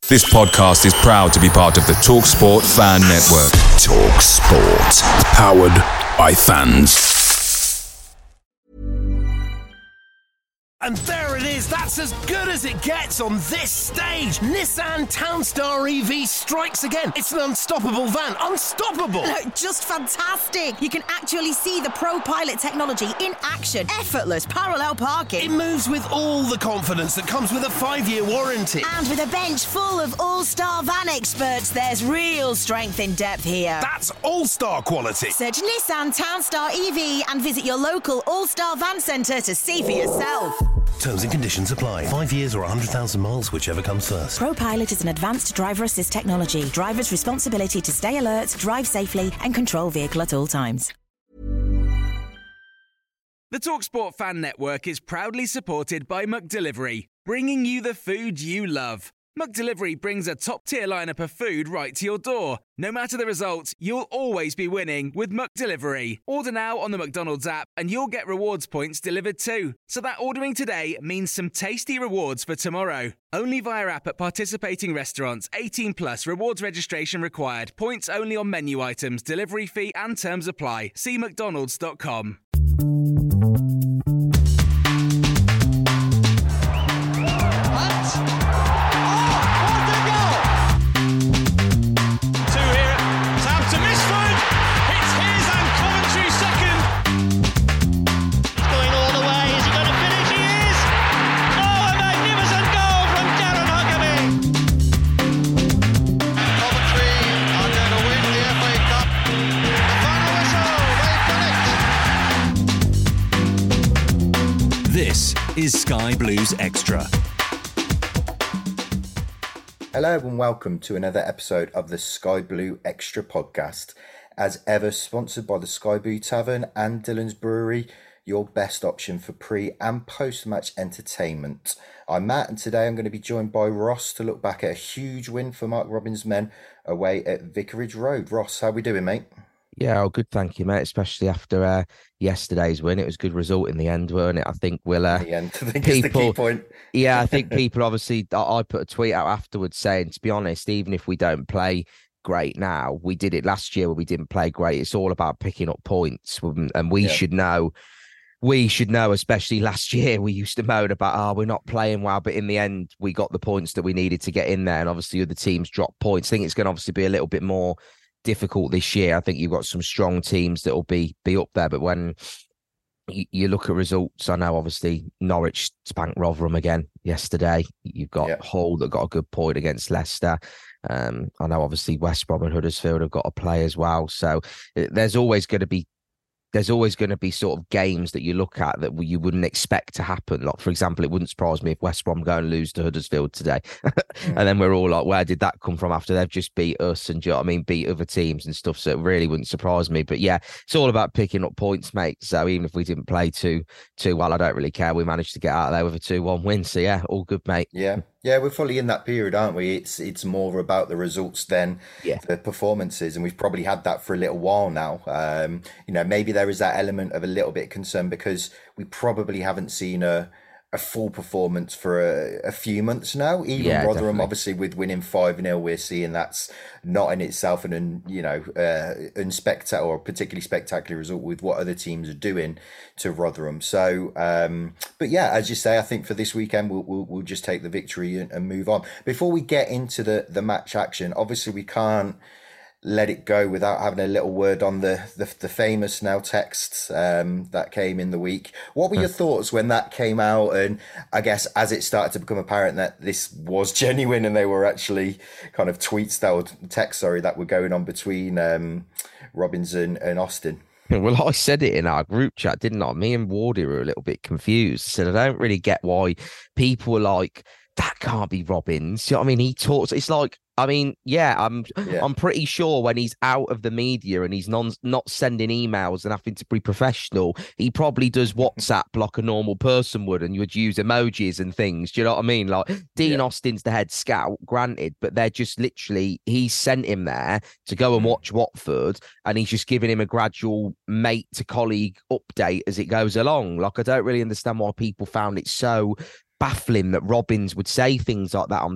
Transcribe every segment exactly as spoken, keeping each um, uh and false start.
This podcast is proud to be part of the TalkSport Fan Network. TalkSport. Powered by fans. And there it is, that's as good as it gets on this stage. Nissan Townstar E V strikes again. It's an unstoppable van, unstoppable. Look, just fantastic. You can actually see the ProPilot technology in action. Effortless parallel parking. It moves with all the confidence that comes with a five-year warranty. And with a bench full of all-star van experts, there's real strength in depth here. That's all-star quality. Search Nissan Townstar E V and visit your local all-star van centre to see for yourself. Terms and conditions apply. Five years or one hundred thousand miles, whichever comes first. ProPilot is an advanced driver assist technology. Driver's responsibility to stay alert, drive safely and control vehicle at all times. The TalkSport Fan Network is proudly supported by McDelivery, bringing you the food you love. McDelivery brings a top-tier lineup of food right to your door. No matter the result, you'll always be winning with McDelivery. Order now on the McDonald's app and you'll get rewards points delivered too. So that ordering today means some tasty rewards for tomorrow. Only via app at participating restaurants. eighteen plus, rewards registration required. Points only on menu items, delivery fee and terms apply. See mcdonalds dot com. This is Sky Blues Extra. Hello and welcome to another episode of the Sky Blue Extra podcast. As ever, sponsored by the Sky Blue Tavern and Dillon's Brewery, your best option for pre and post-match entertainment. I'm Matt and today I'm going to be joined by Ross to look back at a huge win for Mark Robins' men away at Vicarage Road. Ross, how we doing, mate? Yeah, oh, good, thank you, mate. Especially after uh, yesterday's win, it was a good result in the end, weren't it? I think we'll. Uh, in the end, I think people, it's the key point. Yeah, I think people obviously. I, I put a tweet out afterwards saying, to be honest, even if we don't play great now, we did it last year where we didn't play great. It's all about picking up points, and we yeah. should know. We should know, especially last year, we used to moan about, oh, we're not playing well, but in the end, we got the points that we needed to get in there, and obviously other teams dropped points. I think it's going to obviously be a little bit more difficult this year. I think you've got some strong teams that will be be up there, but when you, you look at results, I know obviously Norwich spanked Rotherham again yesterday. You've got yeah. Hull that got a good point against Leicester. Um, I know obviously West Brom and Huddersfield have got to play as well. So there's always going to be there's always going to be sort of games that you look at that you wouldn't expect to happen. Like, for example, it wouldn't surprise me if West Brom go and lose to Huddersfield today. And then we're all like, where did that come from after they've just beat us and, do you know what I mean, beat other teams and stuff. So it really wouldn't surprise me. But yeah, it's all about picking up points, mate. So even if we didn't play too, too well, I don't really care. We managed to get out of there with a two one win. So yeah, all good, mate. Yeah. Yeah, we're fully in that period, aren't we? It's it's more about the results than yeah. the performances, and we've probably had that for a little while now. Um, you know, maybe there is that element of a little bit of concern because we probably haven't seen a a full performance for a, a few months now. Even yeah, Rotherham, definitely. obviously, with winning five nil, we're seeing that's not in itself an un, you know uh, unspectacular or particularly spectacular result with what other teams are doing to Rotherham. So, um, but yeah, as you say, I think for this weekend we'll we'll, we'll just take the victory and, and move on. Before we get into the the match action, obviously we can't let it go without having a little word on the the, the famous now texts um, that came in the week. What were your thoughts when that came out? And I guess as it started to become apparent that this was genuine and they were actually kind of tweets that or texts, sorry, that were going on between um, Robins and, and Austin. Well, I said it in our group chat, didn't I? Me and Wardy were a little bit confused. I said, I don't really get why people were like, that can't be Robins. You know what I mean? He talks, it's like, I mean, yeah, I'm yeah. I'm pretty sure when he's out of the media and he's non, not sending emails and having to be professional, he probably does WhatsApp like a normal person would, and you would use emojis and things. Do you know what I mean? Like Dean yeah. Austin's the head scout, granted, but they're just literally, he sent him there to go and watch Watford, and he's just giving him a gradual mate to colleague update as it goes along. Like, I don't really understand why people found it so baffling that Robins would say things like that on text.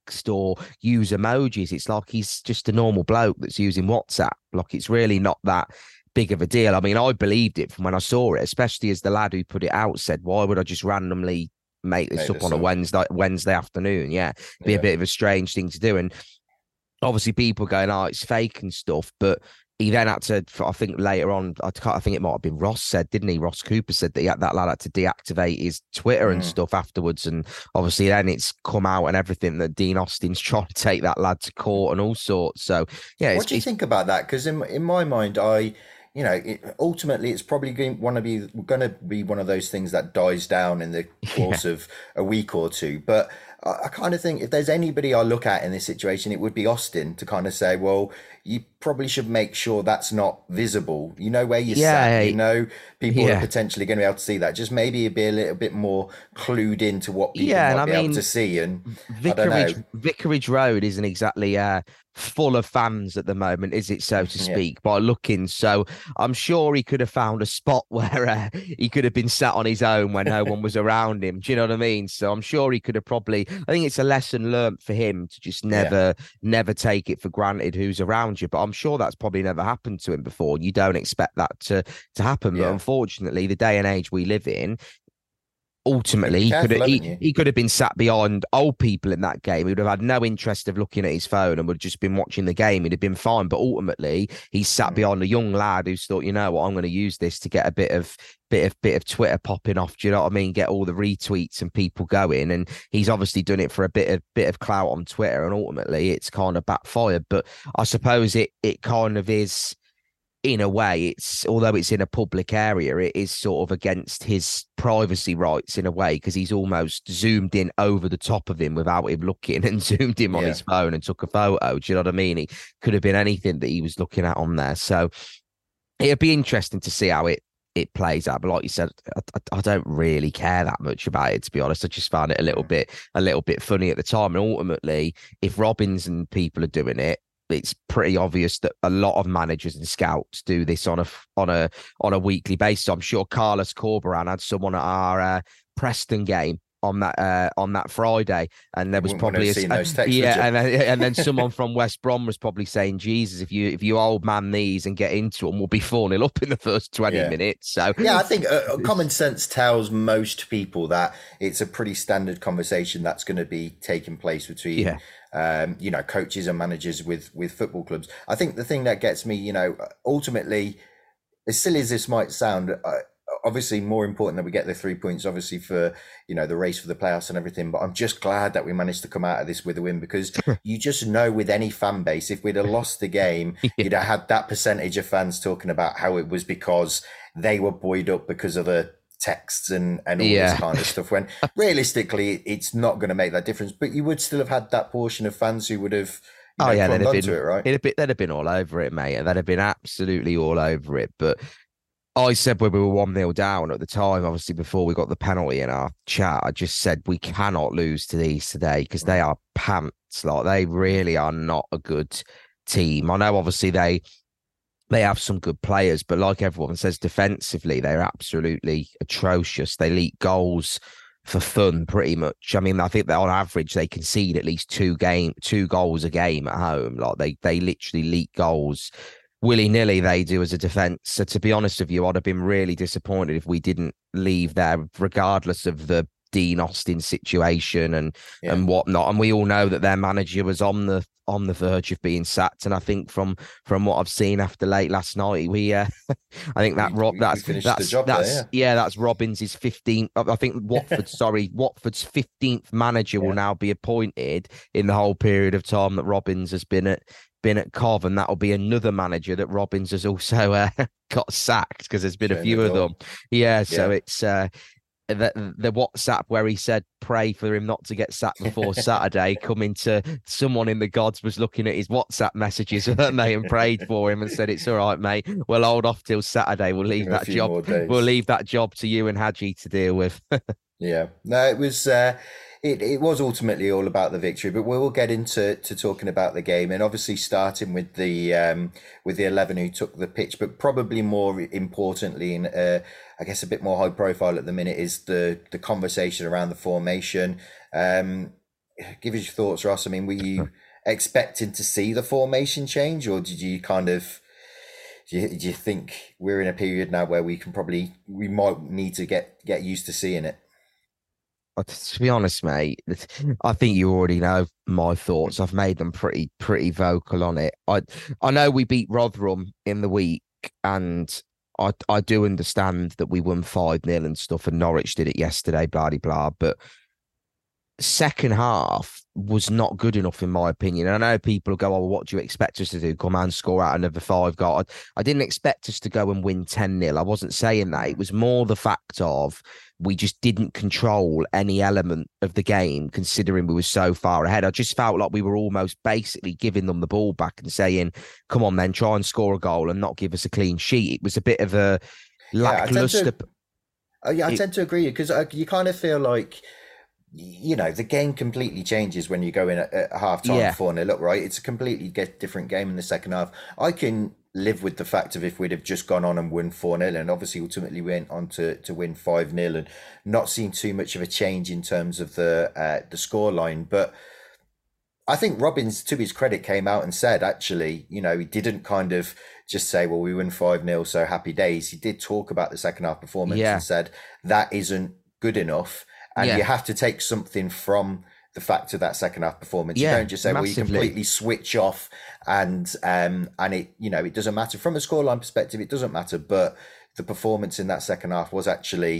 text or use emojis. It's like he's just a normal bloke that's using WhatsApp. Like, it's really not that big of a deal. I mean, I believed it from when I saw it, especially as the lad who put it out said, why would I just randomly make this make up this on up. a Wednesday Wednesday afternoon? Yeah, be yeah. a bit of a strange thing to do. And obviously people going, oh, it's fake and stuff, but he then had to, I think later on, I, I think it might have been Ross said, didn't he? Ross Cooper said that he had, that lad had to deactivate his Twitter mm. and stuff afterwards. And obviously then it's come out and everything that Dean Austin's trying to take that lad to court and all sorts. So, yeah. What do you think about that? Because in, in my mind, I... You know, it, ultimately, it's probably going to be going to be one of those things that dies down in the course yeah. of a week or two. But I, I kind of think if there's anybody I look at in this situation, it would be Austin to kind of say, well, you probably should make sure that's not visible. You know where you're yeah, sat. You know people yeah. are potentially going to be able to see that. Just maybe be a little bit more clued into what people yeah, might be I mean, able to see. And Vicarage, I don't know. Vicarage Road isn't exactly uh, full of fans at the moment, is it, so to speak, yeah. by looking. So I'm sure he could have found a spot where uh, he could have been sat on his own when no one was around him. Do you know what I mean? So I'm sure he could have probably, I think it's a lesson learnt for him to just never, yeah. never take it for granted who's around you. But I'm sure that's probably never happened to him before. You don't expect that to, to happen. Yeah. But unfortunately, the day and age we live in, ultimately, he could, have, he, he could have been sat behind old people in that game. He would have had no interest of looking at his phone and would have just been watching the game. He'd have been fine. But ultimately, he sat mm. behind a young lad who's thought, you know what, I'm going to use this to get a bit of bit of bit of Twitter popping off. Do you know what I mean? Get all the retweets and people going. And he's obviously done it for a bit of bit of clout on Twitter. And ultimately, it's kind of backfired. But I suppose it it kind of is. In a way, it's although it's in a public area, it is sort of against his privacy rights in a way, because he's almost zoomed in over the top of him without him looking and zoomed him on yeah. his phone and took a photo. Do you know what I mean? He could have been anything that he was looking at on there. So it'd be interesting to see how it it plays out. But like you said, I, I don't really care that much about it, to be honest. I just found it a little bit a little bit funny at the time. And ultimately, if Robbins and people are doing it, it's pretty obvious that a lot of managers and scouts do this on a on a on a weekly basis. I'm sure Carlos Corberan had someone at our uh, Preston game on that uh, on that Friday, and there was probably a, texts, yeah, and then, and then someone from West Brom was probably saying, "Jesus, if you if you old man these and get into them, we'll be four nil up in the first twenty yeah. minutes." So yeah, I think uh, common sense tells most people that it's a pretty standard conversation that's going to be taking place between. Yeah. Um, you know, coaches and managers with with football clubs. I think the thing that gets me, you know, ultimately, as silly as this might sound, uh, obviously more important that we get the three points, obviously for, you know, the race for the playoffs and everything. But I'm just glad that we managed to come out of this with a win, because you just know with any fan base, if we'd have lost the game, yeah. you'd have had that percentage of fans talking about how it was because they were buoyed up because of the texts and, and all yeah. this kind of stuff, when realistically it's not going to make that difference. But you would still have had that portion of fans who would have, you know, oh yeah, they'd have been, it, right? It'd have been, they'd have been all over it, mate. They'd have been absolutely all over it. But I said when we were one nil down at the time, obviously before we got the penalty in our chat, I just said we cannot lose to these today, because they are pants. Like, they really are not a good team. I know obviously they They have some good players, but like everyone says, defensively, they're absolutely atrocious. They leak goals for fun, pretty much. I mean, I think that on average, they concede at least two game, two goals a game at home. Like, they they literally leak goals willy-nilly, they do, as a defence. So to be honest with you, I'd have been really disappointed if we didn't leave there, regardless of the Dean Austin situation and yeah. and whatnot. And we all know that their manager was on the on the verge of being sacked. And I think from from what I've seen after late last night, we uh, I think that we, Rob that's we that's the job that's there, yeah. yeah that's Robbins' fifteenth. I think Watford, sorry, Watford's fifteenth manager yeah. will now be appointed in the whole period of time that Robbins has been at been at Cov, and that'll be another manager that Robbins has also uh, got sacked, because there's been Shame a few of them. Yeah, so yeah. it's. Uh, The, the WhatsApp where he said pray for him not to get sacked before Saturday, coming to someone in the gods was looking at his WhatsApp messages, weren't they, and prayed for him and said, "It's all right, mate. We'll hold off till Saturday. We'll leave that job. We'll leave that job to you and Hadji to deal with." Yeah, no, it was. Uh, it it was ultimately all about the victory, but we will get into to talking about the game, and obviously starting with the um, with the eleven who took the pitch, but probably more importantly, and uh, I guess a bit more high profile at the minute, is the the conversation around the formation. Um, give us your thoughts, Ross. I mean, were you expecting to see the formation change, or did you kind of do you, do you think we're in a period now where we can probably we might need to get get used to seeing it? To be honest, mate, I think you already know my thoughts. I've made them pretty pretty vocal on it. I I know we beat Rotherham in the week, and I I do understand that we won five nil and stuff, and Norwich did it yesterday, blah blah blah. But second half was not good enough, in my opinion. And I know people go, oh, well, what do you expect us to do? Come and score out another five goals. I, I didn't expect us to go and win ten nil. I wasn't saying that. It was more the fact of we just didn't control any element of the game, considering we were so far ahead. I just felt like we were almost basically giving them the ball back and saying, come on, then, try and score a goal and not give us a clean sheet. It was a bit of a lackluster... Yeah, I tend to, uh, yeah, I it, tend to agree, because uh, you kind of feel like, you know, the game completely changes when you go in at, at half time yeah. four nil up, right? It's a completely get different game in the second half. I can live with the fact of if we'd have just gone on and won four nil, and obviously ultimately went on to, to win five nil, and not seen too much of a change in terms of the uh, the scoreline. But I think Robins, to his credit, came out and said, actually, you know, he didn't kind of just say, well, we win five nil, so happy days. He did talk about the second half performance yeah. and said that isn't good enough. And yeah. you have to take something from the fact of that second half performance. Yeah, you don't just say, massively. well, you completely switch off and um and it, you know, it doesn't matter. From a scoreline perspective, it doesn't matter. But the performance in that second half was actually,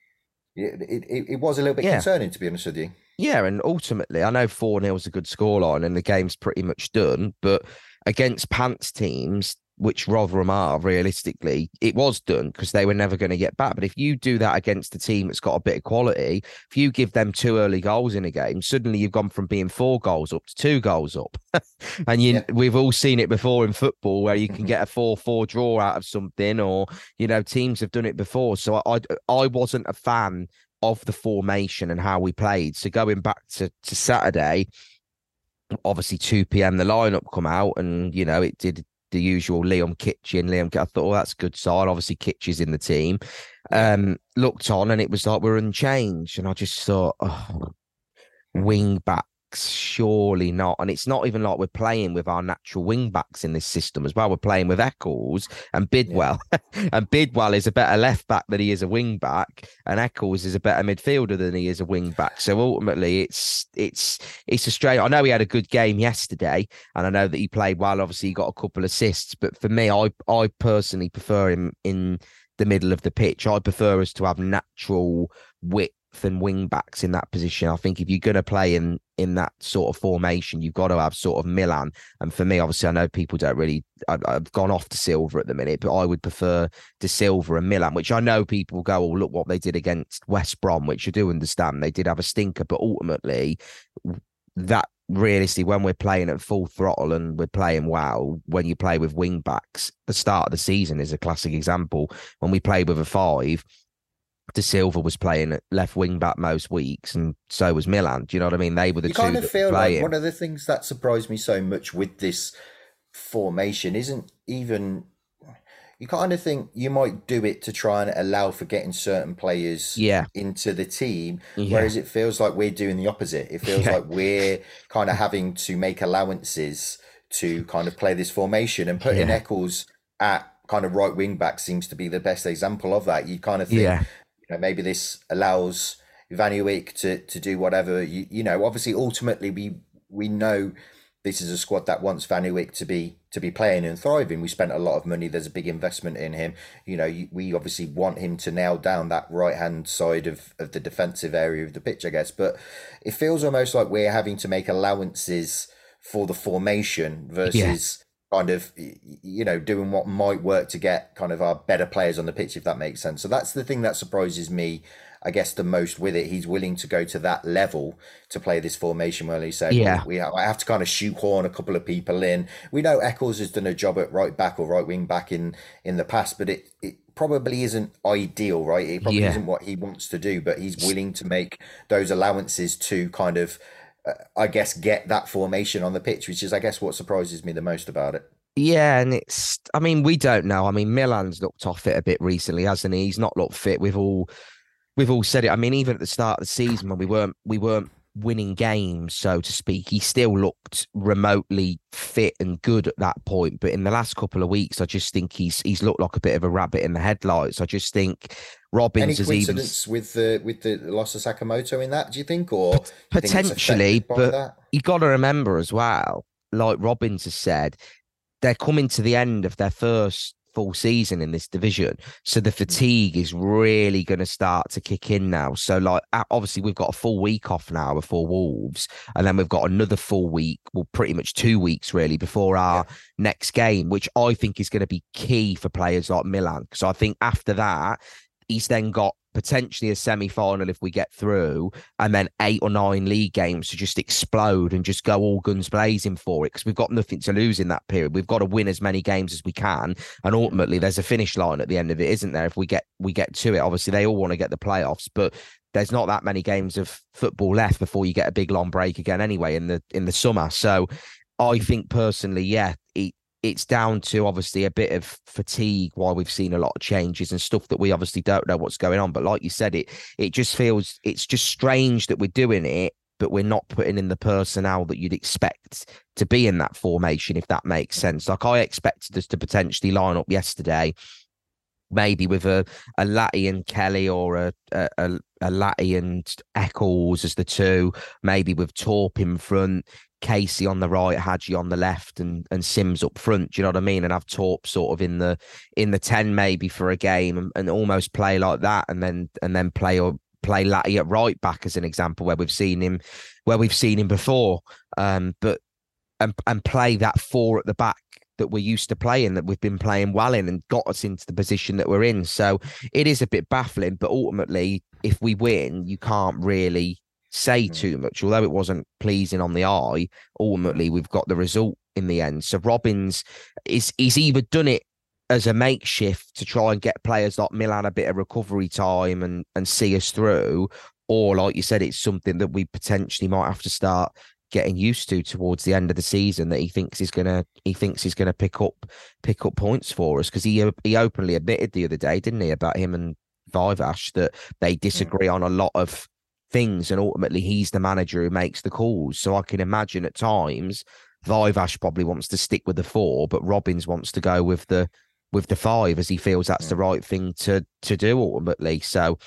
it, it, it was a little bit yeah. concerning, to be honest with you. Yeah, and ultimately, I know four nil is a good scoreline and the game's pretty much done. But against pants teams, which Rotherham are, realistically, it was done because they were never going to get back. But if you do that against a team that's got a bit of quality, if you give them two early goals in a game, suddenly you've gone from being four goals up to two goals up. and you, yeah. we've all seen it before in football where you can get a four four draw out of something, or, you know, teams have done it before. So I, I wasn't a fan of the formation and how we played. So going back to, to Saturday, obviously two p.m. the lineup come out, and, you know, it did the usual Liam Kitchen, Liam, I thought, oh, that's a good side. Obviously, Kitch is in the team. Um, looked on, and it was like we're unchanged. And I just thought, oh, wing backs, surely not. And it's not even like we're playing with our natural wing backs in this system as well. We're playing with Eccles and Bidwell. Yeah. And Bidwell is a better left back than he is a wing back, and Eccles is a better midfielder than he is a wing back. So ultimately, it's it's it's a straight. I know he had a good game yesterday, and I know that he played well. Obviously, he got a couple assists, but for me, I I personally prefer him in the middle of the pitch. I prefer us to have natural width and wing backs in that position. I think if you're going to play in in that sort of formation, you've got to have sort of Milan. And for me, obviously, I know people don't really, I, I've gone off to Silva at the minute, but I would prefer De Silva and Milan, which I know people go, oh, look what they did against West Brom, which I do understand. They did have a stinker, but ultimately that realistically, when we're playing at full throttle and we're playing well, when you play with wing backs, the start of the season is a classic example. When we played with a five, De Silva was playing at left wing back most weeks, and so was Milan. Do you know what I mean? They were the you two. Kind of that feel playing. like one of the things that surprised me so much with this formation isn't even. You kind of think you might do it to try and allow for getting certain players yeah. into the team, yeah. whereas it feels like we're doing the opposite. It feels yeah. like we're kind of having to make allowances to kind of play this formation, and putting yeah. Eccles at kind of right wing back seems to be the best example of that. You kind of think. Yeah. You know, maybe this allows Vanuik to, to do whatever. You, you know, obviously, ultimately, we we know this is a squad that wants Vanuik to be to be playing and thriving. We spent a lot of money. There's a big investment in him. You know, we obviously want him to nail down that right hand side of, of the defensive area of the pitch, I guess. But it feels almost like we're having to make allowances for the formation versus. Yeah. Kind of, you know, doing what might work to get kind of our better players on the pitch, if that makes sense. So that's the thing that surprises me, I guess, the most with it. He's willing to go to that level to play this formation where he said, yeah. well, we have, I have to kind of shoehorn a couple of people in. We know Eccles has done a job at right back or right wing back in, in the past, but it, it probably isn't ideal, right? It probably yeah. isn't what he wants to do, but he's willing to make those allowances to kind of, I guess, get that formation on the pitch, which is, I guess, what surprises me the most about it. Yeah, and it's, I mean, we don't know. I mean, Milan's looked off it a bit recently, hasn't he? He's not looked fit. We've all, we've all said it. I mean, even at the start of the season when we weren't, we weren't winning games, so to speak. He still looked remotely fit and good at that point. But in the last couple of weeks, I just think he's he's looked like a bit of a rabbit in the headlights. I just think Robbins Any has coincidence even with the with the loss of Sakamoto in that? Do you think, or potentially? But you got to remember as well, like Robbins has said, they're coming to the end of their first full season in this division, so the fatigue is really going to start to kick in now. So like obviously we've got a full week off now before Wolves, and then we've got another full week, well pretty much two weeks really before our yeah. next game, which I think is going to be key for players like Milan, because I think after that he's then got potentially a semi-final if we get through, and then eight or nine league games to just explode and just go all guns blazing for it, because we've got nothing to lose in that period. We've got to win as many games as we can, and ultimately there's a finish line at the end of it, isn't there? If we get we get to it, obviously they all want to get the playoffs, but there's not that many games of football left before you get a big long break again anyway in the in the summer. So I think personally, yeah, it, it's down to obviously a bit of fatigue while we've seen a lot of changes and stuff that we obviously don't know what's going on. But like you said, it it just feels, it's just strange that we're doing it, but we're not putting in the personnel that you'd expect to be in that formation, if that makes sense. Like I expected us to potentially line up yesterday, maybe with a, a Latty and Kelly, or a, a, a, a Latty and Eccles as the two, maybe with Torp in front, Casey on the right, Hadji on the left, and and Sims up front. Do you know what I mean? And have Torp sort of in the in the ten maybe for a game, and, and almost play like that, and then and then play or play Latty at right back as an example, where we've seen him where we've seen him before. Um, but and and play that four at the back that we're used to playing, that we've been playing well in, and got us into the position that we're in. So it is a bit baffling, but ultimately, if we win, you can't really say too much. Although it wasn't pleasing on the eye, ultimately we've got the result in the end. So Robbins is he's either done it as a makeshift to try and get players like Milan a bit of recovery time and and see us through, or like you said, it's something that we potentially might have to start getting used to towards the end of the season, that he thinks he's gonna he thinks he's gonna pick up pick up points for us, because he he openly admitted the other day, didn't he, about him and Vivash, that they disagree on a lot of things, and ultimately he's the manager who makes the calls. So I can imagine at times Vivash probably wants to stick with the four, but Robbins wants to go with the with the five, as he feels that's the right thing to to do ultimately. So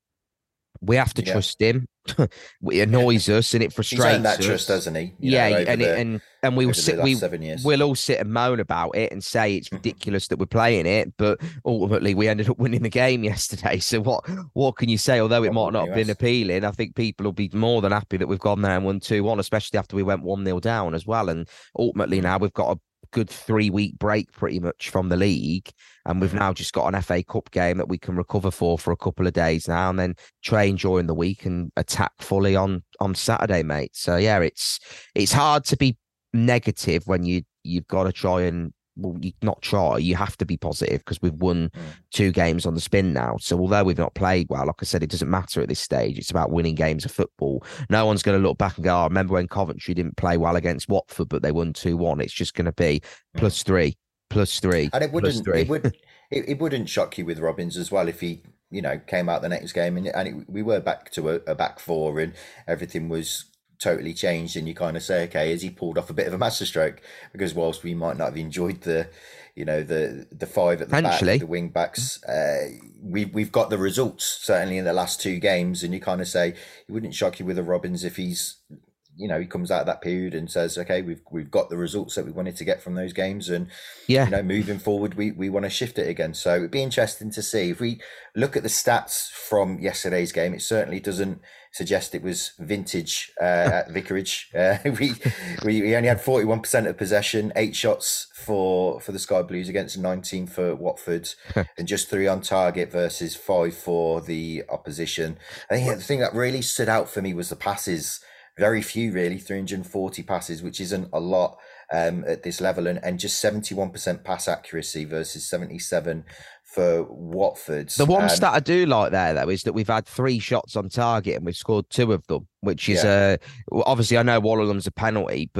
we have to yeah. trust him. It annoys us and it frustrates us. He's earned that trust, doesn't he? You yeah, know, and, the, it, and and we will sit. We we'll all sit and moan about it and say it's ridiculous that we're playing it, but ultimately we ended up winning the game yesterday. So what what can you say? Although it might not have been appealing, I think people will be more than happy that we've gone there and won two one, especially after we went one nil down as well. And ultimately now we've got a good three week break pretty much from the league, and we've now just got an F A Cup game that we can recover for for a couple of days now, and then train during the week and attack fully on on Saturday, mate. So yeah, it's it's hard to be negative when you you've got to try and well, you not try, you have to be positive, because we've won mm. two games on the spin now. So although we've not played well, like I said, it doesn't matter at this stage. It's about winning games of football. No one's going to look back and go, oh, I remember when Coventry didn't play well against Watford, but they won two one. It's just going to be plus three, plus three, and it wouldn't, three. It, would, it, it wouldn't shock you with Robbins as well if he, you know, came out the next game and, and it, we were back to a, a back four and everything was totally changed, and you kind of say, okay, has he pulled off a bit of a masterstroke? Because whilst we might not have enjoyed the, you know, the the five at the back, the wing backs, uh, we we've got the results certainly in the last two games, and you kind of say it wouldn't shock you with a Robbins if he's, you know, he comes out of that period and says, okay, we've we've got the results that we wanted to get from those games, and yeah, you know, moving forward, we we want to shift it again. So it'd be interesting to see. If we look at the stats from yesterday's game, it certainly doesn't suggest it was vintage uh, at Vicarage. Uh, we, we we only had forty-one percent of possession, eight shots for for the Sky Blues against nineteen for Watford, and just three on target versus five for the opposition. I think the thing that really stood out for me was the passes. Very few, really, three hundred forty passes, which isn't a lot um, at this level, and, and just seventy-one percent pass accuracy versus seventy-seven for Watford. The one um, stat I do like there, though, is that we've had three shots on target and we've scored two of them, which is, yeah. uh, obviously, I know one of them's a penalty, but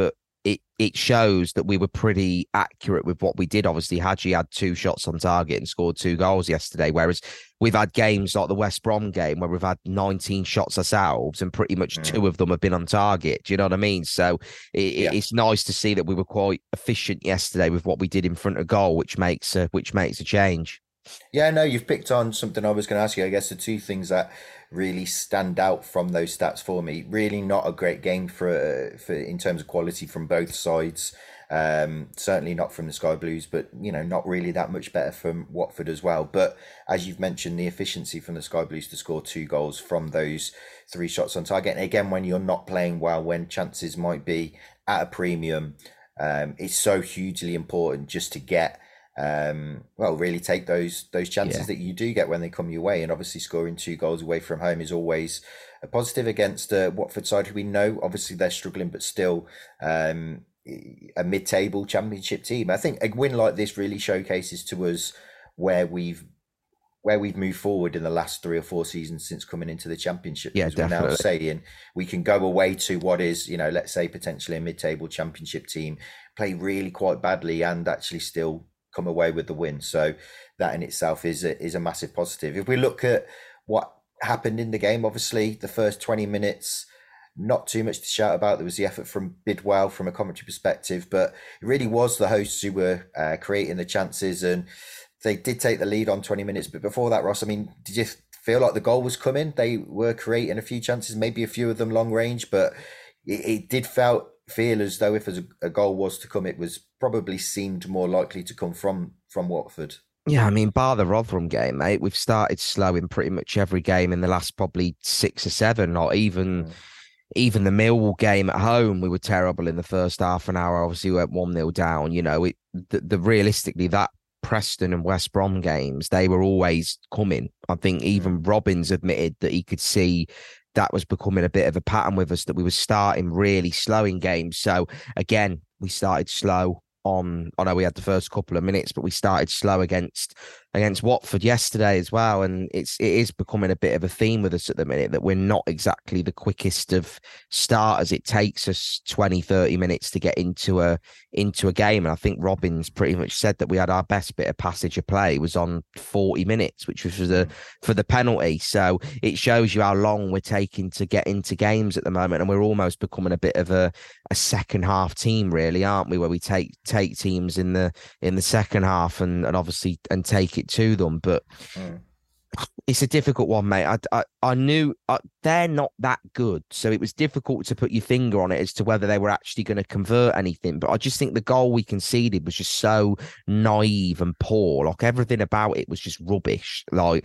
it it shows that we were pretty accurate with what we did. Obviously, Hadji had two shots on target and scored two goals yesterday, whereas we've had games like the West Brom game where we've had nineteen shots ourselves and pretty much mm. two of them have been on target. Do you know what I mean? So it, yeah. it's nice to see that we were quite efficient yesterday with what we did in front of goal, which makes a, which makes a change. Yeah, no, you've picked on something I was going to ask you. I guess the two things that really stand out from those stats for me, really not a great game for uh, for in terms of quality from both sides. Um, certainly not from the Sky Blues, but you know, not really that much better from Watford as well. But as you've mentioned, the efficiency from the Sky Blues to score two goals from those three shots on target. And again, when you're not playing well, when chances might be at a premium, um, it's so hugely important just to get. Um, well, really take those those chances yeah. that you do get when they come your way, and obviously scoring two goals away from home is always a positive against a Watford side who we know obviously they're struggling, but still um, a mid-table championship team. I think a win like this really showcases to us where we've where we've moved forward in the last three or four seasons since coming into the championship. Yeah, because we're definitely. now saying we can go away to what is, you know, let's say potentially a mid-table championship team, play really quite badly, and actually still come away with the win. So that in itself is a, is a massive positive. If we look at what happened in the game, obviously the first twenty minutes, not too much to shout about. There was the effort from Bidwell from a commentary perspective, but it really was the hosts who were uh, creating the chances, and they did take the lead on twenty minutes. But before that, Ross, I mean, did you feel like the goal was coming? They were creating a few chances, maybe a few of them long range, but it, it did felt feel as though if a, a goal was to come, it was probably seemed more likely to come from from Watford. Yeah, I mean, bar the Rotherham game, mate, we've started slow in pretty much every game in the last probably six or seven, or even mm. even the Millwall game at home. We were terrible in the first half an hour. Obviously, we went one nil down. You know, it the, the realistically that Preston and West Brom games, they were always coming. I think even mm. Robbins admitted that he could see that was becoming a bit of a pattern with us, that we were starting really slow in games. So again, we started slow on, I know we had the first couple of minutes, but we started slow against against Watford yesterday as well. And it's it is becoming a bit of a theme with us at the minute that we're not exactly the quickest of starters. It takes us twenty, thirty minutes to get into a into a game. And I think Robbins pretty much said that we had our best bit of passage of play was on forty minutes, which was for the for the penalty. So it shows you how long we're taking to get into games at the moment. And we're almost becoming a bit of a, a second half team, really, aren't we? Where we take take teams in the in the second half and, and obviously and take it to them. But mm. it's a difficult one, mate. I, I, I knew I, they're not that good, so it was difficult to put your finger on it as to whether they were actually going to convert anything. But I just think the goal we conceded was just so naive and poor. Like everything about it was just rubbish. Like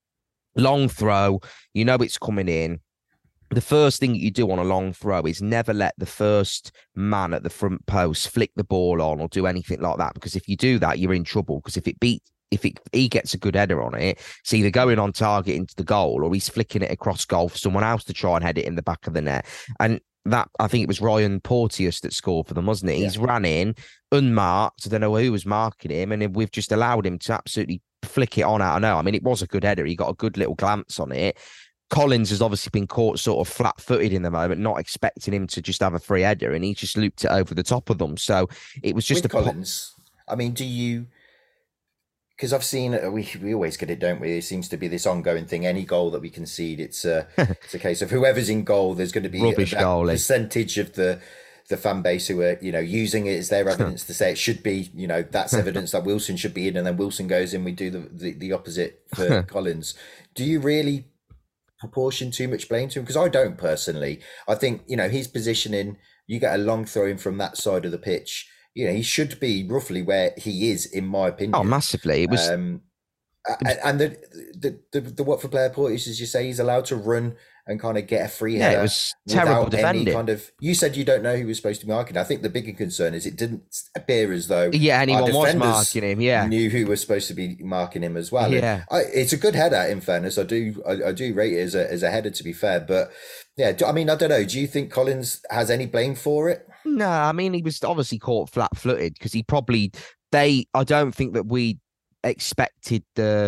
long throw, you know it's coming in. The first thing you do on a long throw is never let the first man at the front post flick the ball on or do anything like that, because if you do that, you're in trouble. Because if it beats If it, he gets a good header on it, it's either going on target into the goal or he's flicking it across goal for someone else to try and head it in the back of the net. And that, I think it was Ryan Porteous that scored for them, wasn't it? Yeah. He's ran in, unmarked. I don't know who was marking him, and we've just allowed him to absolutely flick it on out. I know. I mean, it was a good header. He got a good little glance on it. Collins has obviously been caught sort of flat-footed in the moment, not expecting him to just have a free header, and he just looped it over the top of them. So it was just With a Collins. Po- I mean, do you? Because I've seen, we we always get it, don't we? It seems to be this ongoing thing. Any goal that we concede, it's a, it's a case of whoever's in goal, there's going to be Rubbish a, goal, a percentage of the the fan base who are, you know, using it as their evidence to say it should be, you know, that's evidence that Wilson should be in, and then Wilson goes in, we do the, the, the opposite for Collins. Do you really proportion too much blame to him? Because I don't personally. I think, you know, his positioning, you get a long throw in from that side of the pitch, you know, he should be roughly where he is, in my opinion. Oh, massively. It was, um, and the the the, the Watford player, Porteous, as you say, he's allowed to run and kind of get a free header. Yeah, it was terrible defending. Kind of, you said you don't know who was supposed to be marking. I think the bigger concern is it didn't appear as though yeah anyone was marking him. Yeah, knew who was supposed to be marking him as well. Yeah, I, it's a good header. In fairness, I do I, I do rate it as a as a header, to be fair. But yeah, I mean, I don't know. Do you think Collins has any blame for it? No, I mean, he was obviously caught flat-footed because he probably they. I don't think that we expected the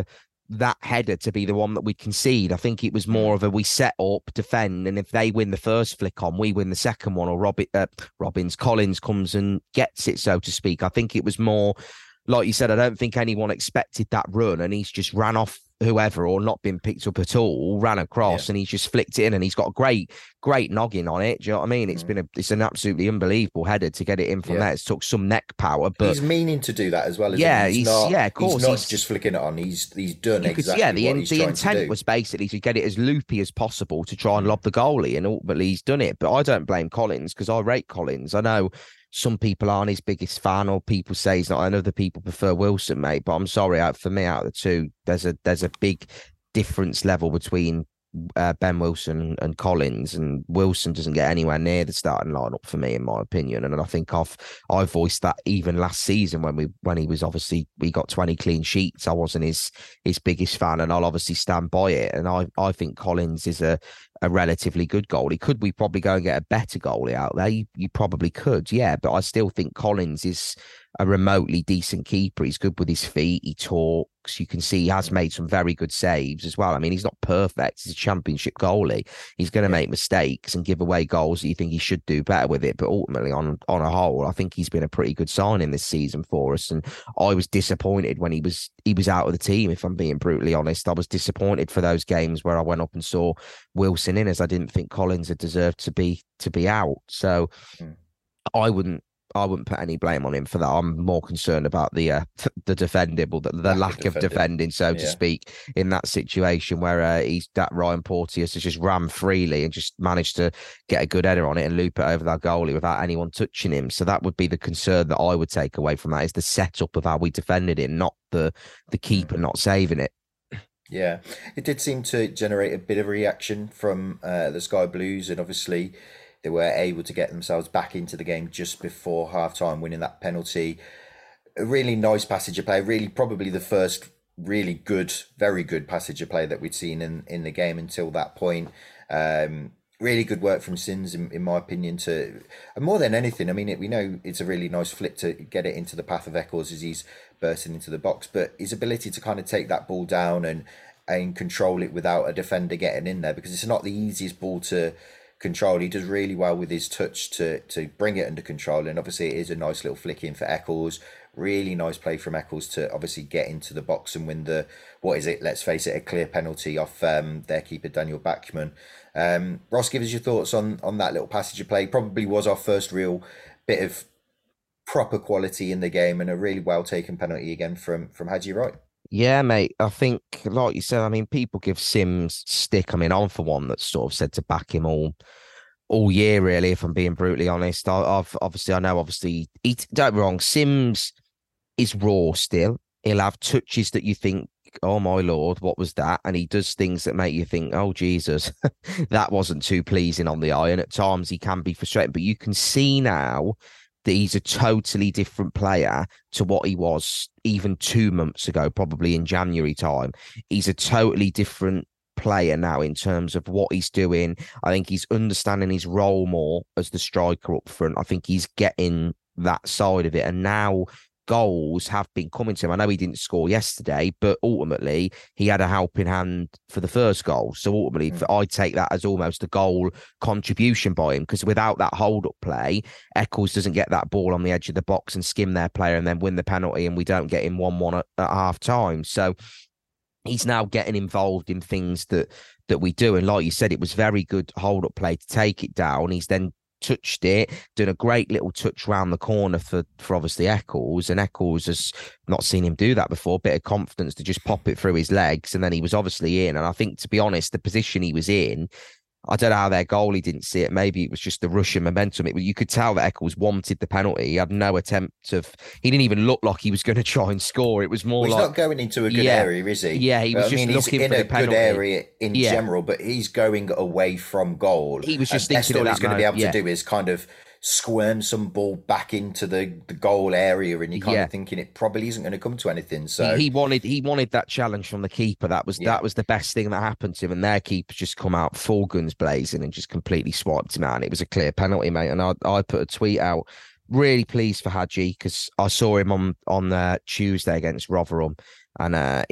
that header to be the one that we concede. I think it was more of a we set up, defend, and if they win the first flick on, we win the second one, or Robin, uh, Robbins, Collins comes and gets it, so to speak. I think it was more, like you said, I don't think anyone expected that run, and he's just ran off whoever or not been picked up at all, ran across, yeah. and he's just flicked it in, and he's got a great, great noggin on it. Do you know what I mean? It's mm. been a, it's an absolutely unbelievable header to get it in from yeah. there. It's took some neck power, but he's meaning to do that as well. Yeah, he? he's, he's not. Yeah, of course, he's not he's, just flicking it on. He's he's done exactly. Could, yeah, the, what he's the trying intent to do. was basically to get it as loopy as possible to try and lob the goalie, and ultimately he's done it. But I don't blame Collins because I rate Collins. I know some people aren't his biggest fan, or people say he's not, and other people prefer Wilson, mate. But I'm sorry, out for me, out of the two, there's a there's a big difference level between uh, Ben Wilson and Collins, and Wilson doesn't get anywhere near the starting lineup for me, in my opinion. And I think I've I voiced that even last season when we when he was obviously we got twenty clean sheets. I wasn't his his biggest fan, and I'll obviously stand by it. And I I think Collins is a a relatively good goalie. Could we probably go and get a better goalie out there? You, you probably could, yeah. But I still think Collins is a remotely decent keeper. He's good with his feet. He talks. You can see he has made some very good saves as well. I mean, he's not perfect. He's a championship goalie. He's going to make mistakes and give away goals that you think he should do better with it. But ultimately, on on a whole, I think he's been a pretty good signing this season for us. And I was disappointed when he was he was out of the team, if I'm being brutally honest. I was disappointed for those games where I went up and saw Wilson in, as I didn't think Collins had deserved to be to be out. So mm. I wouldn't I wouldn't put any blame on him for that. I'm more concerned about the uh, the defending, or the, the lack, lack of defending, defending so yeah. to speak, in that situation where uh, he's that Ryan Porteous has just ran freely and just managed to get a good header on it and loop it over that goalie without anyone touching him. So that would be the concern that I would take away from that, is the setup of how we defended him, not the the keeper mm. not saving it. Yeah, it did seem to generate a bit of a reaction from uh, the Sky Blues, and obviously they were able to get themselves back into the game just before half-time, winning that penalty. A really nice passage of play, really probably the first really good, very good passage of play that we'd seen in, in the game until that point. Um, really good work from Sins, in, in my opinion, to and more than anything, I mean, it, we know it's a really nice flick to get it into the path of Eccles as he's bursting into the box, but his ability to kind of take that ball down and, and control it without a defender getting in there, because it's not the easiest ball to control. He does really well with his touch to to bring it under control, and obviously it is a nice little flick in for Eccles. Really nice play from Eccles to obviously get into the box and win the, what is it, let's face it, a clear penalty off um, their keeper Daniel Bachmann. Um, Ross, give us your thoughts on on that little passage of play. Probably was our first real bit of proper quality in the game, and a really well taken penalty again from from Haji Wright. Yeah, mate. I think, like you said, I mean, people give Sims stick. I mean, I'm for one that's sort of said to back him all, all year, really, if I'm being brutally honest. I, I've obviously, I know, obviously, he, don't get me wrong, Sims is raw still. He'll have touches that you think, oh my Lord, what was that? And he does things that make you think, oh Jesus, that wasn't too pleasing on the eye. And at times he can be frustrating, but you can see now that he's a totally different player to what he was even two months ago, probably in January time. He's a totally different player now in terms of what he's doing. I think he's understanding his role more as the striker up front. I think he's getting that side of it. And now goals have been coming to him. I know he didn't score yesterday, but ultimately he had a helping hand for the first goal. So ultimately, mm. I take that as almost a goal contribution by him, because without that hold-up play, Eccles doesn't get that ball on the edge of the box and skim their player and then win the penalty, and we don't get him one one at, at half-time. So he's now getting involved in things that that we do. And like you said, it was very good hold-up play to take it down. He's then touched it, doing a great little touch round the corner for, for obviously Eccles, and Eccles has not seen him do that before. Bit of confidence to just pop it through his legs, and then he was obviously in. And I think, to be honest, the position he was in, I don't know how their goalie didn't see it. Maybe it was just the rush and momentum. It, you could tell that Eccles wanted the penalty. He had no attempt of. He didn't even look like he was going to try and score. It was more well, he's like not going into a good yeah, area, is he? Yeah, he was but, just I mean, looking he's for in the a penalty. good area in yeah. general, but he's going away from goal. He was just and thinking that's all he's going to be able yeah. to do is kind of squirm some ball back into the, the goal area, and you're kind yeah. of thinking it probably isn't going to come to anything. So he, he wanted he wanted that challenge from the keeper. That was yeah. that was the best thing that happened to him. And their keeper's just come out full guns blazing and just completely swiped him out. And it was a clear penalty, mate. And I I put a tweet out, really pleased for Haji, because I saw him on on uh, Tuesday against Rotherham, and uh, he was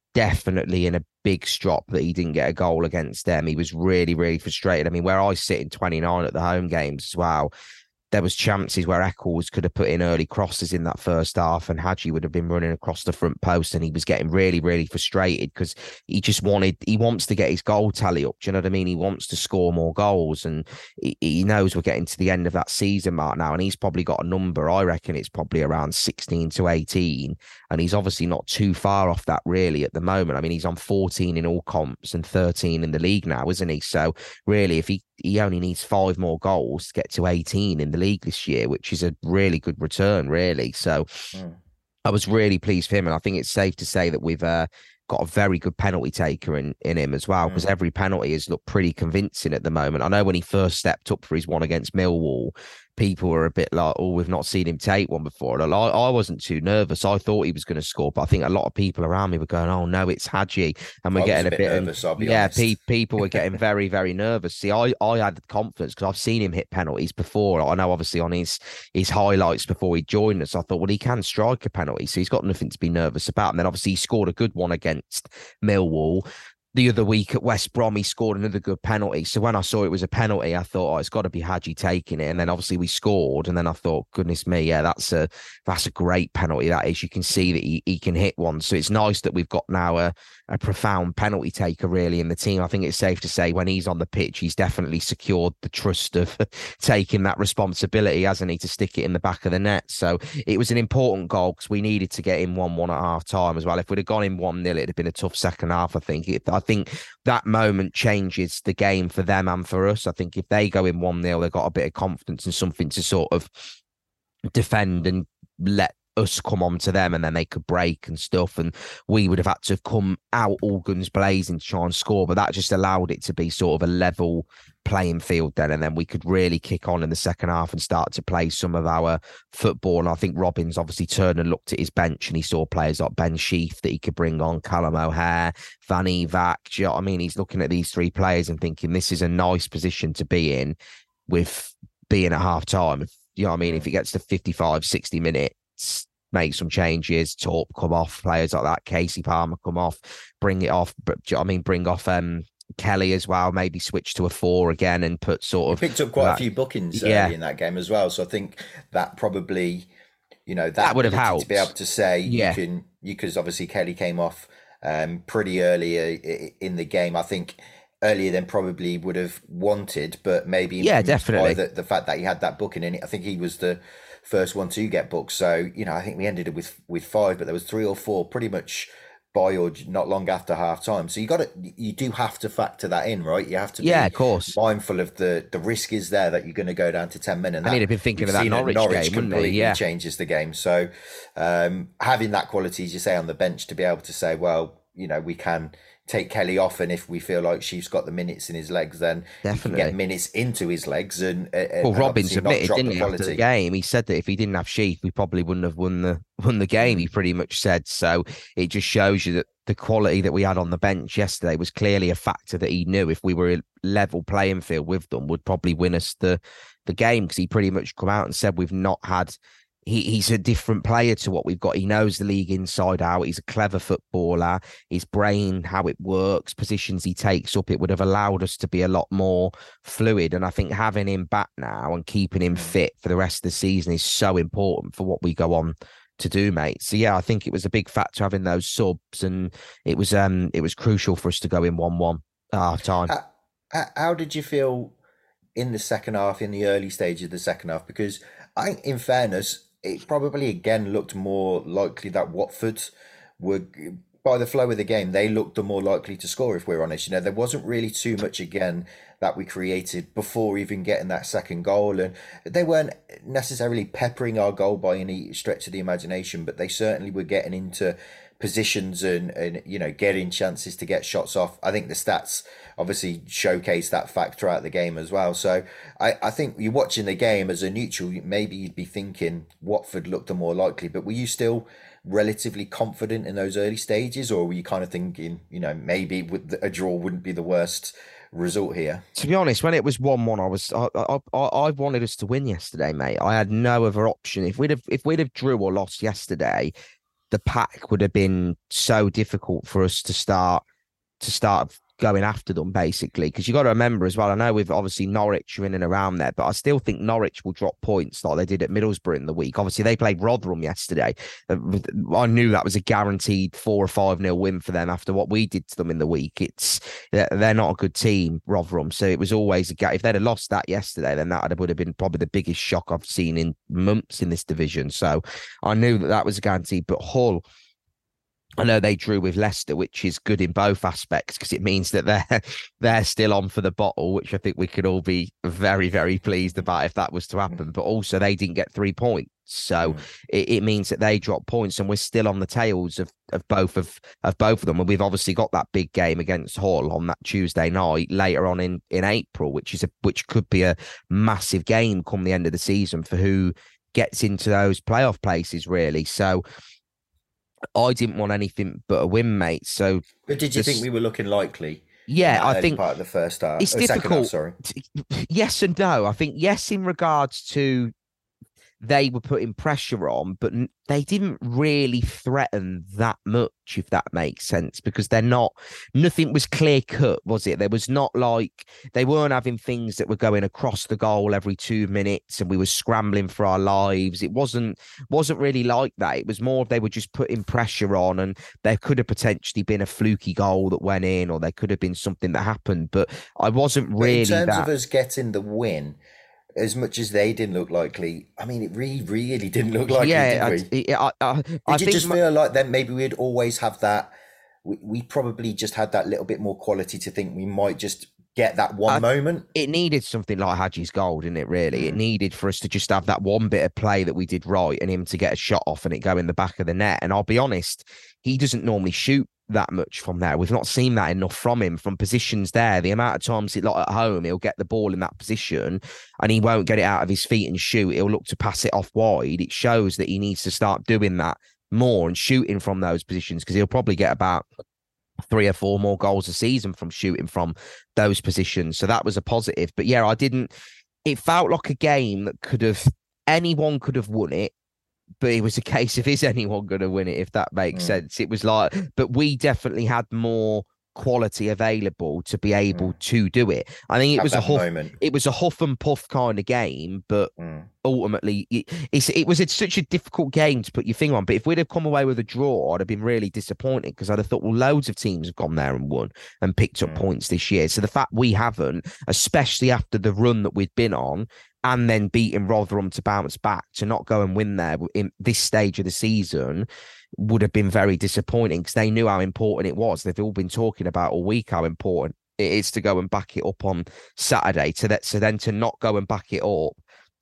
definitely in a big strop that he didn't get a goal against them. He was really, really frustrated. I mean, where I sit in twenty-nine at the home games as well, there was chances where Eccles could have put in early crosses in that first half and Hadji would have been running across the front post, and he was getting really, really frustrated because he just wanted, he wants to get his goal tally up. Do you know what I mean? He wants to score more goals, and he, he knows we're getting to the end of that season mark now, and he's probably got a number. I reckon it's probably around sixteen to eighteen, and he's obviously not too far off that really at the moment. I mean, he's on fourteen in all comps and thirteen in the league now, isn't he? So really, if he he only needs five more goals to get to eighteen in the league this year, which is a really good return, really. So mm. I was really pleased for him. And I think it's safe to say that we've uh, got a very good penalty taker in, in him as well, because mm. every penalty has looked pretty convincing at the moment. I know when he first stepped up for his one against Millwall, people were a bit like, oh, we've not seen him take one before. And I, I wasn't too nervous. I thought he was going to score, but I think a lot of people around me were going, oh, no, it's Hadji. And we're I getting a bit, bit nervous, I'll be yeah, pe- people were getting very, very nervous. See, I, I had confidence because I've seen him hit penalties before. I know, obviously, on his, his highlights before he joined us, I thought, well, he can strike a penalty, so he's got nothing to be nervous about. And then, obviously, he scored a good one against Millwall. The other week at West Brom, he scored another good penalty. So when I saw it was a penalty, I thought, oh, it's got to be Hadji taking it. And then obviously we scored. And then I thought, goodness me, yeah, that's a that's a great penalty. That is, you can see that he, he can hit one. So it's nice that we've got now a, a profound penalty taker really in the team. I think it's safe to say when he's on the pitch, he's definitely secured the trust of taking that responsibility, hasn't he, to stick it in the back of the net. So it was an important goal because we needed to get in one one at half time as well. If we'd have gone in one nil, it'd have been a tough second half, I think. It, I think that moment changes the game for them and for us. I think if they go in one nil, they've got a bit of confidence and something to sort of defend and let us come on to them, and then they could break and stuff, and we would have had to have come out all guns blazing to try and score, but that just allowed it to be sort of a level playing field then, and then we could really kick on in the second half and start to play some of our football. And I think Robins obviously turned and looked at his bench and he saw players like Ben Sheaf that he could bring on, Callum O'Hare, Van Evac. Do you know what I mean? He's looking at these three players and thinking this is a nice position to be in with being at half time. You know what I mean? If it gets to fifty-five, sixty minutes, make some changes, Torp come off, players like that, Casey Palmer come off, bring it off. But do you know what I mean? Bring off um, Kelly as well, maybe switch to a four again and put sort of... He picked up quite that, a few bookings yeah. early in that game as well. So I think that probably, you know, that, that would have helped. To be able to say, yeah. you can, because obviously Kelly came off um, pretty early in the game. I think earlier than probably would have wanted, but maybe yeah, definitely the, the fact that he had that booking in it. I think he was the first one to get booked. So, you know, I think we ended up with, with five, but there was three or four pretty much by or not long after half time. So you got to, you do have to factor that in, right? You have to be yeah, of course. mindful of the, the risk is there that you're going to go down to ten men. And I mean, I've been thinking of that Norwich, Norwich game, completely yeah. changes the game. So um, having that quality, as you say, on the bench to be able to say, well, you know, we can take Kelly off, and if we feel like she's got the minutes in his legs, then definitely get minutes into his legs. And, and well, Robins admitted, didn't he, after the game? He said that if he didn't have Sheaf, we probably wouldn't have won the won the game. He pretty much said so. It just shows you that the quality that we had on the bench yesterday was clearly a factor that he knew if we were a level playing field with them would probably win us the the game, because he pretty much come out and said we've not had. He, he's a different player to what we've got. He knows the league inside out. He's a clever footballer. His brain, how it works, positions he takes up, it would have allowed us to be a lot more fluid. And I think having him back now and keeping him fit for the rest of the season is so important for what we go on to do, mate. So yeah, I think it was a big factor having those subs, and it was um it was crucial for us to go in one one at half time. How, how did you feel in the second half, in the early stage of the second half? Because I think, in fairness, it probably again looked more likely that Watford were, by the flow of the game, they looked the more likely to score, if we're honest. You know, there wasn't really too much again that we created before even getting that second goal, and they weren't necessarily peppering our goal by any stretch of the imagination, but they certainly were getting into positions and, and you know, getting chances to get shots off. I think the stats obviously showcase that fact throughout the game as well. So I, I think you're watching the game as a neutral, maybe you'd be thinking Watford looked the more likely, but were you still relatively confident in those early stages, or were you kind of thinking, you know, maybe a draw wouldn't be the worst result here? To be honest, when it was one one, I was I, I I wanted us to win yesterday, mate. I had no other option. If we'd have if we'd have drew or lost yesterday, the pack would have been so difficult for us to start to start going after them, basically, because you got to remember as well, I know we've obviously Norwich are in and around there, but I still think Norwich will drop points like they did at Middlesbrough in the week. Obviously they played Rotherham yesterday. I knew that was a guaranteed four or five nil win for them after what we did to them in the week. It's they're not a good team, Rotherham, so it was always a gap. If they'd have lost that yesterday, then that would have been probably the biggest shock I've seen in months in this division. So I knew that that was a guarantee. But Hull, I know they drew with Leicester, which is good in both aspects because it means that they're they're still on for the bottle, which I think we could all be very, very pleased about if that was to happen. But also they didn't get three points. So mm. it, it means that they drop points and we're still on the tails of, of both of, of both of them. And we've obviously got that big game against Hull on that Tuesday night later on in, in April, which is a which could be a massive game come the end of the season for who gets into those playoff places, really. So I didn't want anything but a win, mate. So, but did you this, think we were looking likely? Yeah, I think part of the first half. It's oh, difficult. Half, sorry. Yes and no. I think yes in regards to they were putting pressure on, but they didn't really threaten that much, if that makes sense, because they're not, nothing was clear cut, was it? There was not like, they weren't having things that were going across the goal every two minutes and we were scrambling for our lives. It wasn't, wasn't really like that. It was more they were just putting pressure on, and there could have potentially been a fluky goal that went in, or there could have been something that happened, but I wasn't really but in terms that... of us getting the win, as much as they didn't look likely, I mean, it really, really didn't look likely, yeah, did we? I, I, I, did I you think just my... feel like then maybe we'd always have that, we, we probably just had that little bit more quality to think we might just get that one I, moment? It needed something like Haji's goal, didn't it, really? Mm. It needed for us to just have that one bit of play that we did right and him to get a shot off and it go in the back of the net. And I'll be honest, he doesn't normally shoot that much from there. We've not seen that enough from him from positions there. The amount of times it, like at home, he'll get the ball in that position and he won't get it out of his feet and shoot. He'll look to pass it off wide. It shows that he needs to start doing that more and shooting from those positions, because he'll probably get about three or four more goals a season from shooting from those positions. So that was a positive. But yeah, I didn't, it felt like a game that could have, anyone could have won it. But it was a case of, is anyone going to win it, if that makes mm. sense? It was like, but we definitely had more quality available to be able mm. to do it. I think it Have was a huff, moment. It was a huff and puff kind of game, but mm. ultimately it, it's, it was it's such a difficult game to put your finger on. But if we'd have come away with a draw, I'd have been really disappointed, because I'd have thought, well, loads of teams have gone there and won and picked up mm. points this year. So the fact we haven't, especially after the run that we've been on, and then beating Rotherham to bounce back, to not go and win there in this stage of the season, would have been very disappointing, because they knew how important it was. They've all been talking about all week how important it is to go and back it up on Saturday. To that, so then to not go and back it up,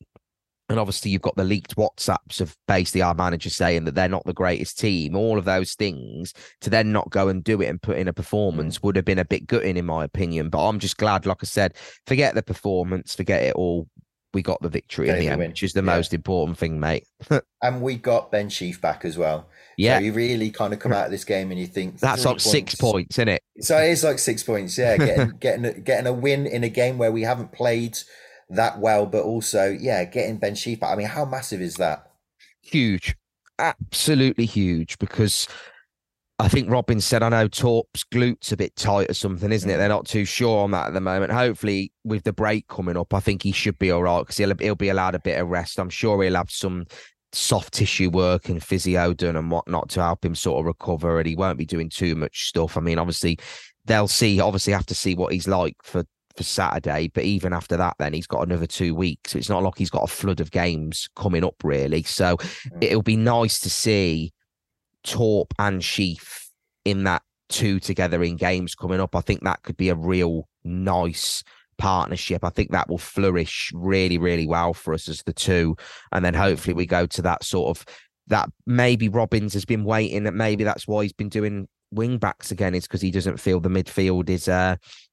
and obviously you've got the leaked WhatsApps of basically our manager saying that they're not the greatest team, all of those things, to then not go and do it and put in a performance would have been a bit gutting in my opinion. But I'm just glad, like I said, forget the performance, forget it all. We got the victory in the end, which is the yeah. most important thing, mate. And we got Ben Sheaf back as well. Yeah. So you really kind of come out of this game and you think that's like points. six points, isn't it? So it is like six points, yeah. Getting getting getting a win in a game where we haven't played that well, but also, yeah, getting Ben Sheaf back. I mean, how massive is that? Huge. Absolutely huge, because I think Robin said, I know Torp's glute's a bit tight or something, isn't it? They're not too sure on that at the moment. Hopefully, with the break coming up, I think he should be all right, because he'll, he'll be allowed a bit of rest. I'm sure he'll have some soft tissue work and physio done and whatnot to help him sort of recover, and he won't be doing too much stuff. I mean, obviously, they'll see, obviously have to see what he's like for, for Saturday, but even after that, then he's got another two weeks. So it's not like he's got a flood of games coming up, really. So mm. it'll be nice to see Torp and Sheaf in that two together in games coming up. I think that could be a real nice partnership. I think that will flourish really, really well for us as the two. And then hopefully we go to that sort of, that maybe Robbins has been waiting, and maybe that's why he's been doing wing backs again, is because he doesn't feel the midfield is uh,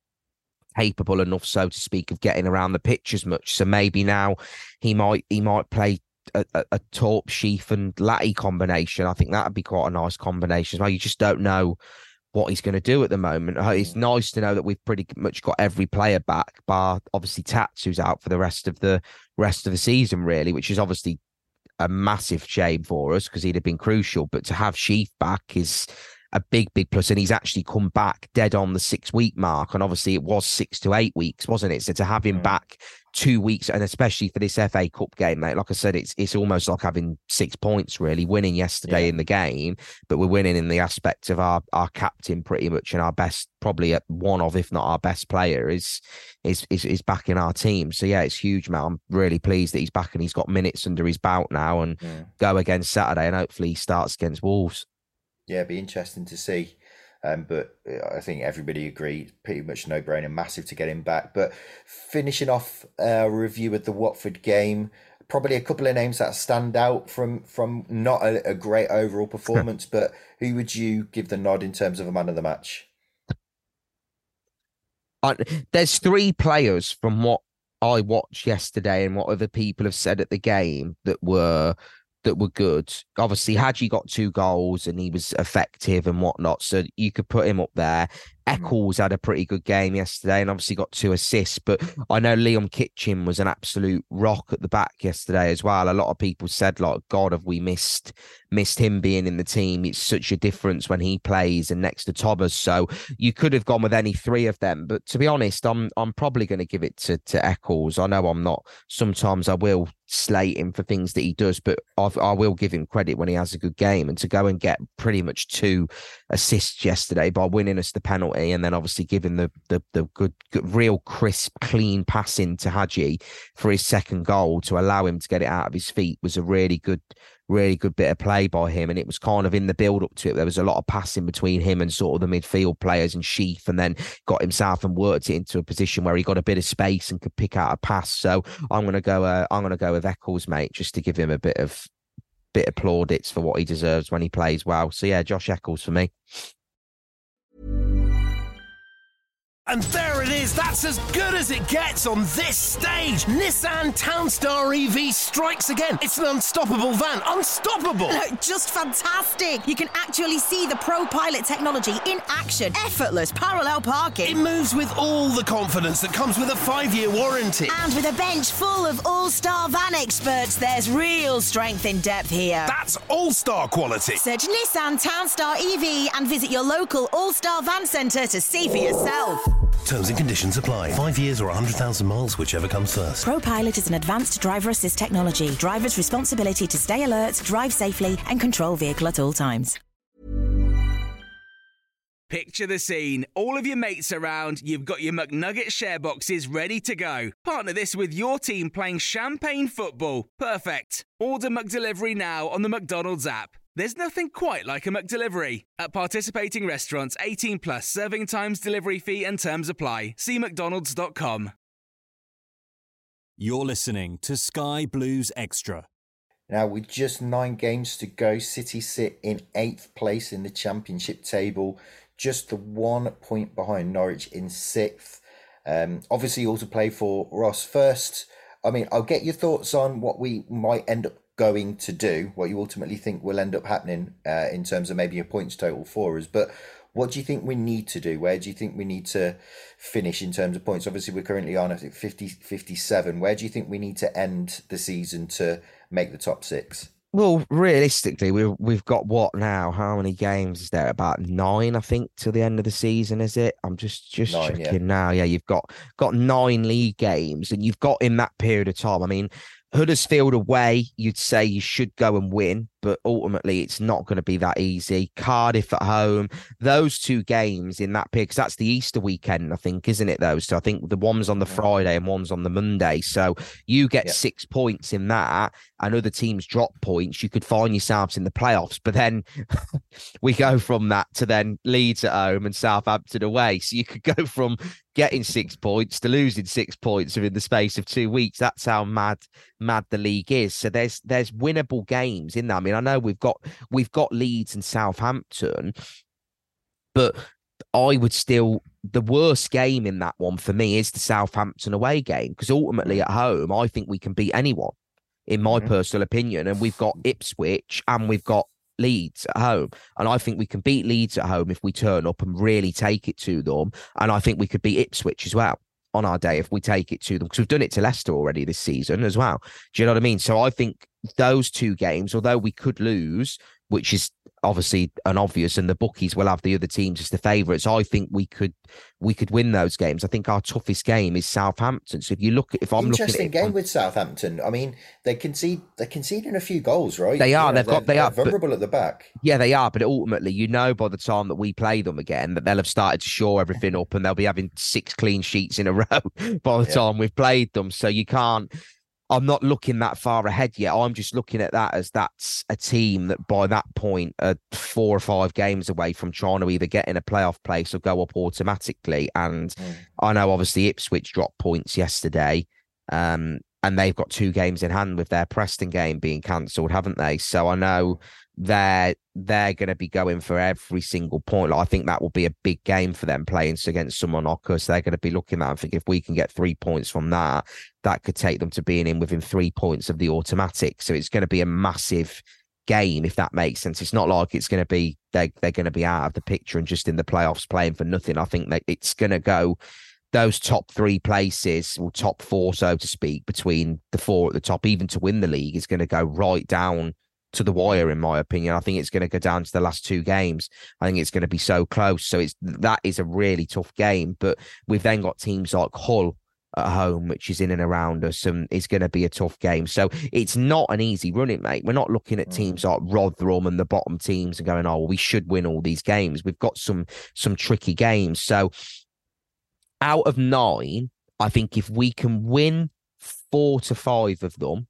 capable enough, so to speak, of getting around the pitch as much. So maybe now he might he might play A, a, a Torp, Sheaf and Latty combination. I think that would be quite a nice combination. Well, you just don't know what he's going to do at the moment. It's nice to know that we've pretty much got every player back, bar obviously Tats, who's out for the rest of the rest of the season, really, which is obviously a massive shame for us because he'd have been crucial. But to have Sheaf back is a big, big plus. And he's actually come back dead on the six week mark. And obviously it was six to eight weeks, wasn't it? So to have him mm. back two weeks, and especially for this F A Cup game, mate, like I said, it's it's almost like having six points, really, winning yesterday yeah. in the game, but we're winning in the aspect of our our captain pretty much, and our best, probably one of, if not our best player is is is, is back in our team. So yeah, it's huge, mate. I'm really pleased that he's back and he's got minutes under his belt now, and yeah. go against Saturday, and hopefully he starts against Wolves. Yeah, it'd be interesting to see. Um, but I think everybody agreed, pretty much no-brainer, massive to get him back. But finishing off our review of the Watford game, probably a couple of names that stand out from from not a, a great overall performance, but who would you give the nod in terms of a man of the match? Uh, there's three players from what I watched yesterday and what other people have said at the game that were... that were good. Obviously, Hadji got two goals and he was effective and whatnot, so you could put him up there. Eccles had a pretty good game yesterday and obviously got two assists, but I know Liam Kitchen was an absolute rock at the back yesterday as well. A lot of people said, like, God, have we missed missed him being in the team? It's such a difference when he plays and next to Thomas. So you could have gone with any three of them, but to be honest, I'm I'm probably going to give it to, to Eccles. I know I'm not, sometimes I will slate him for things that he does, but I've, I will give him credit when he has a good game, and to go and get pretty much two assists yesterday by winning us the penalty and then obviously giving the the, the good, good, real crisp, clean passing to Hadji for his second goal to allow him to get it out of his feet was a really good, really good bit of play by him. And it was kind of in the build up to it. There was a lot of passing between him and sort of the midfield players and Sheaf, and then got himself and worked it into a position where he got a bit of space and could pick out a pass. So I'm going to go, uh, I'm going to go with Eccles, mate, just to give him a bit of, bit of plaudits for what he deserves when he plays well. So yeah, Josh Eccles for me. And there it is, that's as good as it gets on this stage. Nissan Townstar E V strikes again. It's an unstoppable van, unstoppable. No, just fantastic. You can actually see the Pro Pilot technology in action. Effortless parallel parking. It moves with all the confidence that comes with a five-year warranty. And with a bench full of all-star van experts, there's real strength in depth here. That's all-star quality. Search Nissan Townstar E V and visit your local all-star van centre to see for yourself. Terms and conditions apply. Five years or one hundred thousand miles, whichever comes first. ProPilot is an advanced driver assist technology. Driver's responsibility to stay alert, drive safely, and control vehicle at all times. Picture the scene. All of your mates around, you've got your McNugget share boxes ready to go. Partner this with your team playing champagne football. Perfect. Order McDelivery now on the McDonald's app. There's nothing quite like a McDelivery. At participating restaurants, eighteen plus, serving times, delivery fee and terms apply. See mcdonalds dot com. You're listening to Sky Blues Extra. Now, with just nine games to go, City sit in eighth place in the Championship table, just the one point behind Norwich in sixth. Um, obviously, all to play for. Ross, first, I mean, I'll get your thoughts on what we might end up going to do, what you ultimately think will end up happening uh, in terms of maybe a points total for us. But what do you think we need to do? Where do you think we need to finish in terms of points? Obviously, we're currently on, I think, fifty, fifty-seven. Where do you think we need to end the season to make the top six? Well, realistically, we've, we've got what now? How many games is there? About nine, I think, till the end of the season, is it? I'm just just nine, checking yeah. now. Yeah, you've got, got nine league games, and you've got in that period of time, I mean, Huddersfield away, you'd say you should go and win, but ultimately it's not going to be that easy. Cardiff at home, those two games in that period, because that's the Easter weekend, I think, isn't it, those? So I think the one's on the Friday and one's on the Monday. So you get yeah. six points in that, and other teams drop points. You could find yourselves in the playoffs, but then we go from that to then Leeds at home and Southampton away. So you could go from getting six points to losing six points within the space of two weeks. That's how mad, mad the league is. So there's there's winnable games in that. I mean, I know we've got we've got Leeds and Southampton, but I would still, the worst game in that one for me is the Southampton away game, because ultimately at home I think we can beat anyone, in my mm-hmm. personal opinion. And we've got Ipswich and we've got Leeds at home, and I think we can beat Leeds at home if we turn up and really take it to them, and I think we could beat Ipswich as well. on our day if we take it to them, because we've done it to Leicester already this season as well. Do you know what I mean? So I think those two games, although we could lose, which is obviously an obvious, and the bookies will have the other teams as the favourites, I think we could we could win those games. I think our toughest game is Southampton. So if you look at, if I'm Interesting looking at it, game from, with Southampton. I mean, they concede they're conceding a few goals, right? They are. You know, they've got. They they're are vulnerable but, at the back. Yeah, they are. But ultimately, you know, by the time that we play them again, that they'll have started to shore everything up, and they'll be having six clean sheets in a row by the yeah. time we've played them. So you can't. I'm not looking that far ahead yet. I'm just looking at that as that's a team that by that point are four or five games away from trying to either get in a playoff place or go up automatically. And mm. I know obviously Ipswich dropped points yesterday, um, and they've got two games in hand with their Preston game being cancelled, haven't they? So I know they're they're going to be going for every single point. Like, I think that will be a big game for them playing against someone like us. They're going to be looking at, I think if we can get three points from that, that could take them to being in within three points of the automatic. So it's going to be a massive game, if that makes sense. It's not like it's going to be, they, they're going to be out of the picture and just in the playoffs playing for nothing. I think that it's going to go, those top three places, or top four, so to speak, between the four at the top, even to win the league, is going to go right down to the wire, in my opinion. I think it's going to go down to the last two games. I think it's going to be so close. So it's that is a really tough game. But we've then got teams like Hull at home, which is in and around us, and it's going to be a tough game. So it's not an easy running, mate. We're not looking at teams like Rotherham and the bottom teams and going, oh, well, we should win all these games. We've got some some tricky games. So out of nine, I think if we can win four to five of them,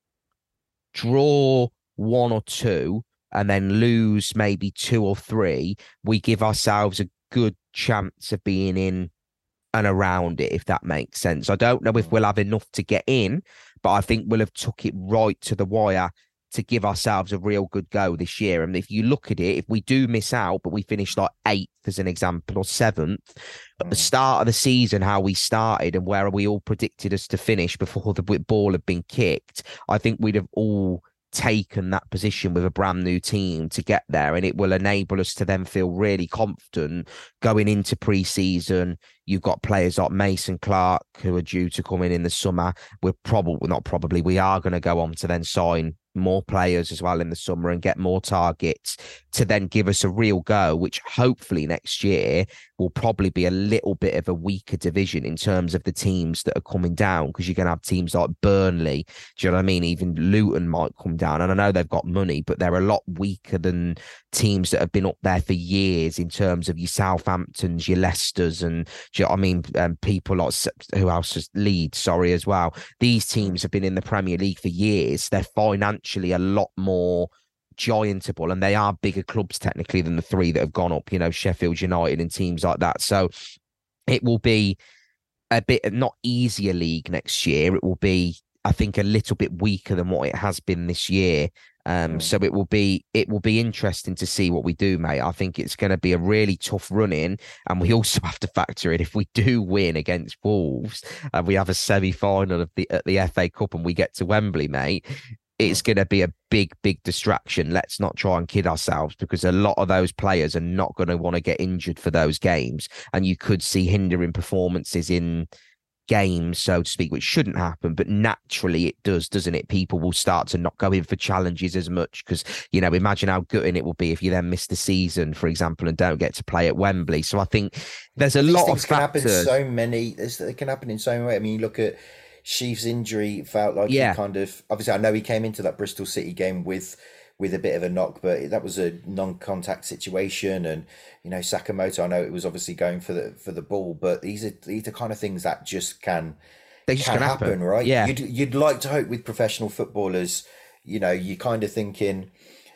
draw one or two, and then lose maybe two or three, we give ourselves a good chance of being in and around it, if that makes sense. I don't know if we'll have enough to get in, but I think we'll have took it right to the wire to give ourselves a real good go this year. And if you look at it, if we do miss out, but we finish like eighth as an example, or seventh, at the start of the season, how we started and where we all predicted us to finish before the ball had been kicked, I think we'd have all taken that position with a brand new team to get there, and it will enable us to then feel really confident going into pre-season. You've got players like Mason Clark who are due to come in in the summer. We're probably not probably we are going to go on to then sign more players as well in the summer and get more targets to then give us a real go, which hopefully next year will probably be a little bit of a weaker division in terms of the teams that are coming down, because you're going to have teams like Burnley. Do you know what I mean? Even Luton might come down, and I know they've got money, but they're a lot weaker than teams that have been up there for years in terms of your Southamptons, your Leicesters, and do you know what I mean? Um, people like, who else is Leeds, sorry, as well. These teams have been in the Premier League for years. They're financially a lot more giantable, and they are bigger clubs technically than the three that have gone up, you know, Sheffield United and teams like that. So it will be a bit not easier league next year. It will be, I think, a little bit weaker than what it has been this year. Um, mm. So it will be it will be interesting to see what we do, mate. I think it's going to be a really tough run in, and we also have to factor in, if we do win against Wolves and we have a semi-final of the at the F A Cup and we get to Wembley, mate, it's going to be a big, big distraction. Let's not try and kid ourselves, because a lot of those players are not going to want to get injured for those games, and you could see hindering performances in games, so to speak, which shouldn't happen, but naturally it does, doesn't it? People will start to not go in for challenges as much, because, you know, imagine how gutting it will be if you then miss the season, for example, and don't get to play at Wembley. So I think there's a These lot things of can factors. happen so many. It can happen in so many ways. I mean, you look at Sheaf's injury, felt like yeah. he kind of, obviously I know he came into that Bristol City game with with a bit of a knock, but that was a non-contact situation. And, you know, Sakamoto, I know it was obviously going for the for the ball, but these are these are kind of things that just can they just can can happen, happen, right? Yeah. You'd you'd like to hope with professional footballers, you know, you kind of thinking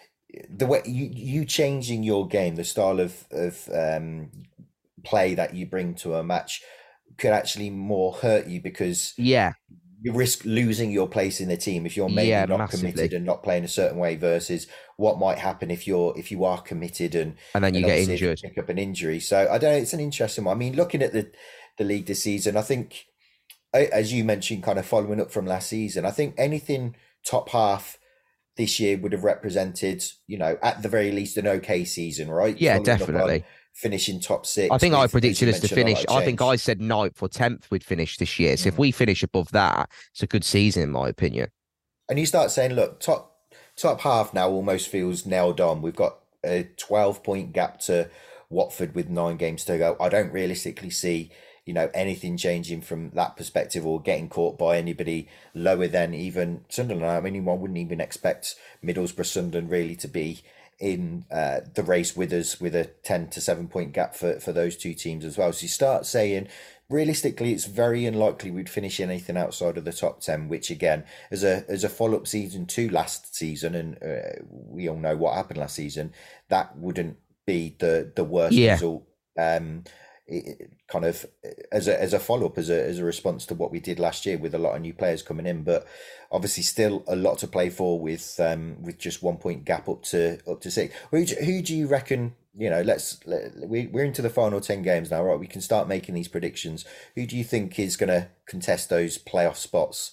the way you you changing your game, the style of of um, play that you bring to a match could actually more hurt you, because yeah. you risk losing your place in the team if you're maybe yeah, not massively. committed and not playing a certain way, versus what might happen if you're if you are committed and and then you and get injured, you pick up an injury. So I don't know, it's an interesting one. I mean, looking at the the league this season, I think, as you mentioned, kind of following up from last season, I think anything top half this year would have represented, you know, at the very least, an okay season, right? Yeah, Following up definitely. on finishing top six. I think I with, as you predicted us to mentioned, a lot finish. of I think change. I said ninth or tenth we'd finish this year. So if Mm. we finish above that, it's a good season, in my opinion. And you start saying, look, top top half now almost feels nailed on. We've got a twelve point gap to Watford with nine games to go. I don't realistically see, you know, anything changing from that perspective or getting caught by anybody lower than even Sunderland. I mean, one wouldn't even expect Middlesbrough, Sunderland really to be in uh, the race with us with a ten to seven point gap for, for those two teams as well. So you start saying, realistically, it's very unlikely we'd finish anything outside of the top ten, which again, as a as a follow-up season to last season, and uh, we all know what happened last season, that wouldn't be the, the worst Yeah. result. Um, it, kind of as a as a follow-up, as a as a response to what we did last year with a lot of new players coming in, but obviously still a lot to play for with um with just one point gap up to up to six. Who do, who do you reckon? You know, let's let, we we're into the final ten games now, right? We can start making these predictions. Who do you think is going to contest those playoff spots?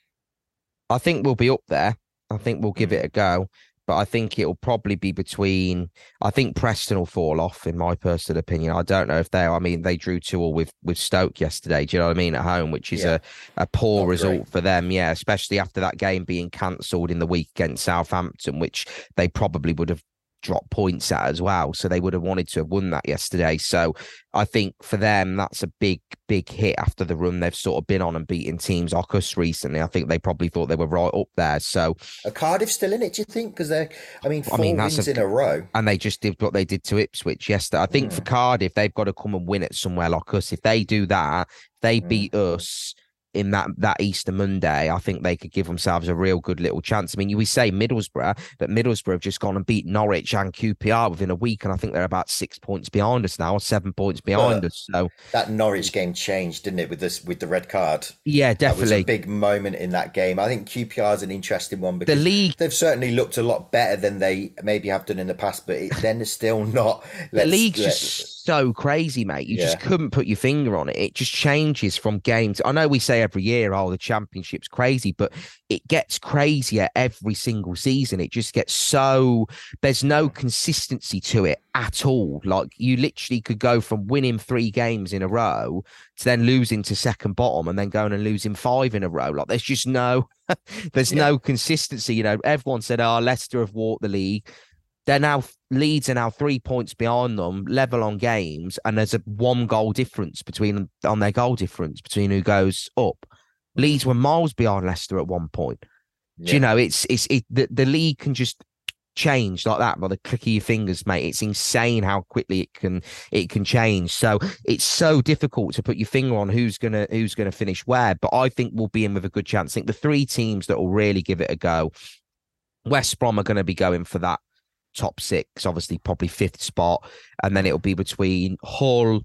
I think we'll be up there. I think we'll give it a go. But I think it'll probably be between. I think Preston will fall off, in my personal opinion. I don't know if they. I mean, they drew two all with with Stoke yesterday. Do you know what I mean? At home, which is Yeah. a, a poor Not result great. for them. Yeah, especially after that game being cancelled in the week against Southampton, which they probably would have dropped points at as well. So they would have wanted to have won that yesterday. So I think for them, that's a big, big hit after the run they've sort of been on and beating teams like us recently. I think they probably thought they were right up there. So Are Cardiff still in it, do you think? Because they're, I mean, four I mean, that's wins a- in a row. and they just did what they did to Ipswich yesterday. I think for Cardiff, they've got to come and win it somewhere like us. If they do that, if they beat us in that, that Easter Monday, I think they could give themselves a real good little chance. I mean, we say Middlesbrough, but Middlesbrough have just gone and beat Norwich and Q P R within a week, and I think they're about six points behind us now, or seven points behind But us. So that Norwich game changed, didn't it, with this with the red card? yeah, That was definitely. a big moment in that game. I think Q P R is an interesting one because league- they've certainly looked a lot better than they maybe have done in the past, but it, then it's still not. The let's- league's let- just so crazy, mate. You just Yeah. couldn't put your finger on it. It just changes from game to. I know we say every year, oh, the championship's crazy, but it gets crazier every single season. It just gets so. There's no consistency to it at all. Like you literally could go from winning three games in a row to then losing to second bottom and then going and losing five in a row. Like there's just no. There's Yeah. no consistency. You know, everyone said, oh, Leicester have walked the league. They're now Leeds are now three points behind them, level on games, and there's a one goal difference between them on their goal difference between who goes up. Leeds were miles behind Leicester at one point. Do you Yeah. know it's it's it the, the league can just change like that by the click of your fingers, mate. It's insane how quickly it can it can change. So it's so difficult to put your finger on who's gonna who's gonna finish where. But I think we'll be in with a good chance. I think the three teams that will really give it a go, West Brom are going to be going for that top six, obviously probably fifth spot, and then it'll be between Hull,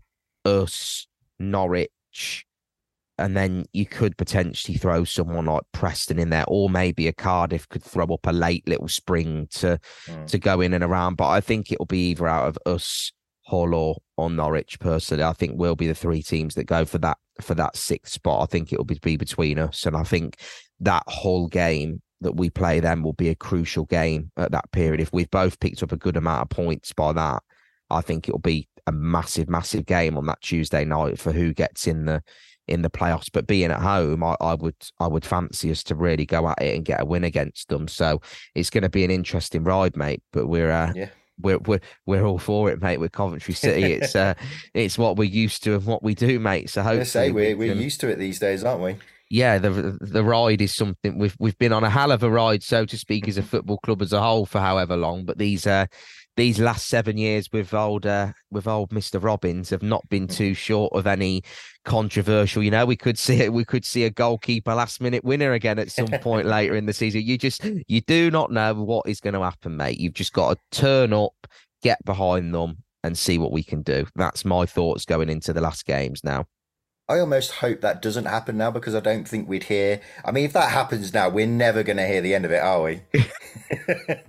us, Norwich, and then you could potentially throw someone like Preston in there, or maybe a Cardiff could throw up a late little spring to Mm. to go in and around. But I think it'll be either out of us, Hull, or, or Norwich. Personally, I think we'll be the three teams that go for that for that sixth spot. I think it'll be, be between us, and I think that whole game that we play them will be a crucial game at that period. If we've both picked up a good amount of points by that, I think it'll be a massive, massive game on that Tuesday night for who gets in the in the playoffs. But being at home, I, I would I would fancy us to really go at it and get a win against them. So it's going to be an interesting ride, mate. But we're uh, Yeah. we're we're we're all for it, mate. With Coventry City, it's uh, it's what we're used to and what we do, mate. So I hopefully say we're we we're can- used to it these days, aren't we? yeah, the the ride is something we've we've been on a hell of a ride, so to speak, as a football club as a whole for however long. But these uh these last seven years with old uh, with old Mister Robbins have not been too short of any controversial. You know, we could see it. We could see a goalkeeper last minute winner again at some point later in the season. You just you do not know what is going to happen, mate. You've just got to turn up, get behind them, and see what we can do. That's my thoughts going into the last games now. I almost hope that doesn't happen now because I don't think we'd hear. I mean, if that happens now, we're never going to hear the end of it, are we?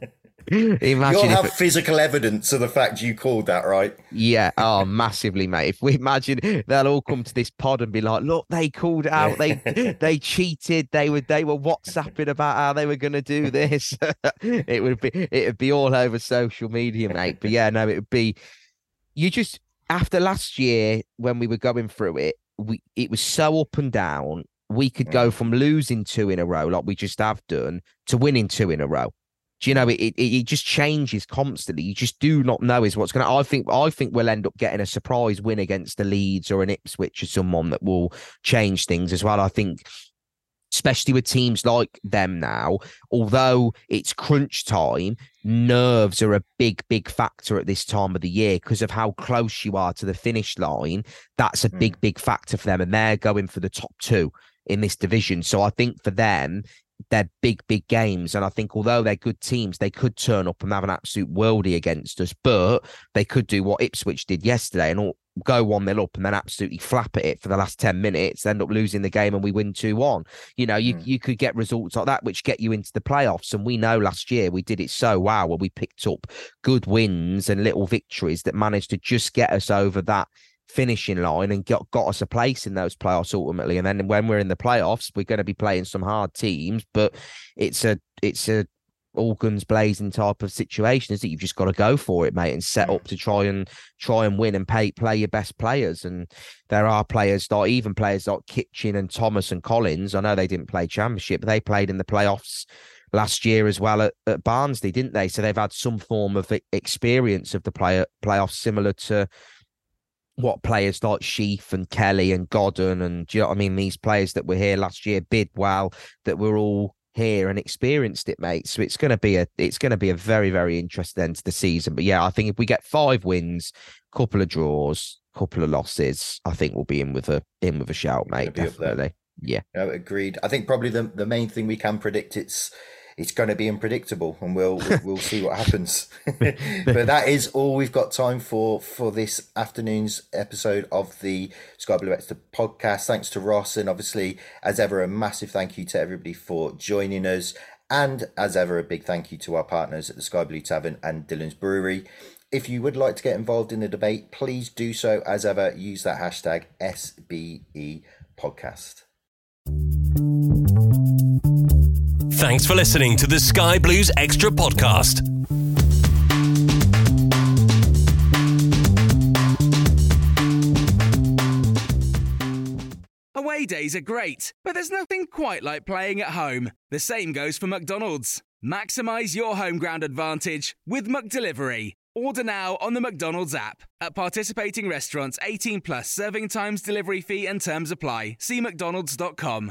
Imagine You'll have it, physical evidence of the fact you called that, right? Yeah, oh, massively, mate. If we imagine they'll all come to this pod and be like, "Look, they called it out. They they cheated. They were they were WhatsApping about how they were going to do this." It would be it would be all over social media, mate. But yeah, no, it would be. You just after last year when we were going through it, we it was so up and down. We could go from losing two in a row, like we just have done, to winning two in a row. Do you know, it, it it just changes constantly. You just do not know is what's going to... I think I think we'll end up getting a surprise win against the Leeds or an Ipswich or someone that will change things as well. I think, especially with teams like them now, although it's crunch time, nerves are a big, big factor at this time of the year because of how close you are to the finish line. That's a big, big factor for them, and they're going for the top two in this division. So I think for them, they're big, big games. And I think although they're good teams, they could turn up and have an absolute worldie against us, but they could do what Ipswich did yesterday and all, go one nil up and then absolutely flap at it for the last ten minutes, end up losing the game and we win two one. You know, you, mm. you could get results like that, which get you into the playoffs. And we know last year we did it so well where we picked up good wins and little victories that managed to just get us over that finishing line and got, got us a place in those playoffs ultimately. And then when we're in the playoffs, we're going to be playing some hard teams, but it's a it's a all guns blazing type of situation, is that you've just got to go for it, mate, and set up to try and try and win and pay play your best players. And there are players like even players like Kitchen and Thomas and Collins. I know they didn't play championship, but they played in the playoffs last year as well at, at Barnsley, didn't they? So they've had some form of experience of the play, playoffs, similar to what players like Sheaf and Kelly and Godden and, do you know what I mean? These players that were here last year, Bidwell, that were all here and experienced it, mate. So it's going to be a it's going to be a very, very interesting end to the season. But yeah, I think if we get five wins, couple of draws, couple of losses, I think we'll be in with a in with a shout, mate. Definitely. Yeah. No, agreed. I think probably the the main thing we can predict it's it's going to be unpredictable, and we'll we'll see what happens. But that is all we've got time for for this afternoon's episode of the Sky Blue Extra podcast. Thanks to Ross, and obviously, as ever, a massive thank you to everybody for joining us. And as ever, a big thank you to our partners at the Sky Blue Tavern and Dillon's Brewery. If you would like to get involved in the debate, please do so. As ever, use that hashtag S B E podcast. Thanks for listening to the Sky Blues Extra podcast. Away days are great, but there's nothing quite like playing at home. The same goes for McDonald's. Maximise your home ground advantage with McDelivery. Order now on the McDonald's app. At participating restaurants, eighteen plus, serving times, delivery fee and terms apply. See mcdonalds dot com.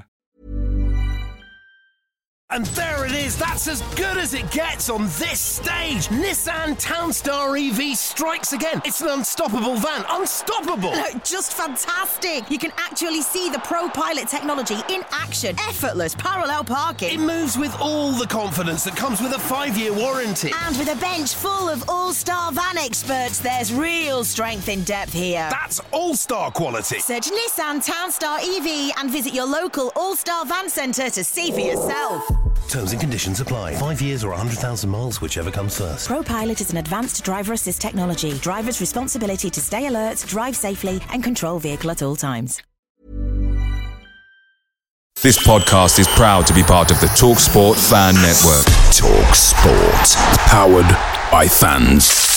And there it is, that's as good as it gets on this stage. Nissan Townstar E V strikes again. It's an unstoppable van, unstoppable. Look, just fantastic. You can actually see the Pro Pilot technology in action. Effortless parallel parking. It moves with all the confidence that comes with a five-year warranty. And with a bench full of all-star van experts, there's real strength in depth here. That's all-star quality. Search Nissan Townstar E V and visit your local all-star van centre to see for yourself. Terms and conditions apply. Five years or one hundred thousand miles, whichever comes first. ProPilot is an advanced driver assist technology. Driver's responsibility to stay alert, drive safely, and control vehicle at all times. This podcast is proud to be part of the TalkSport Fan Network. TalkSport. Powered by fans.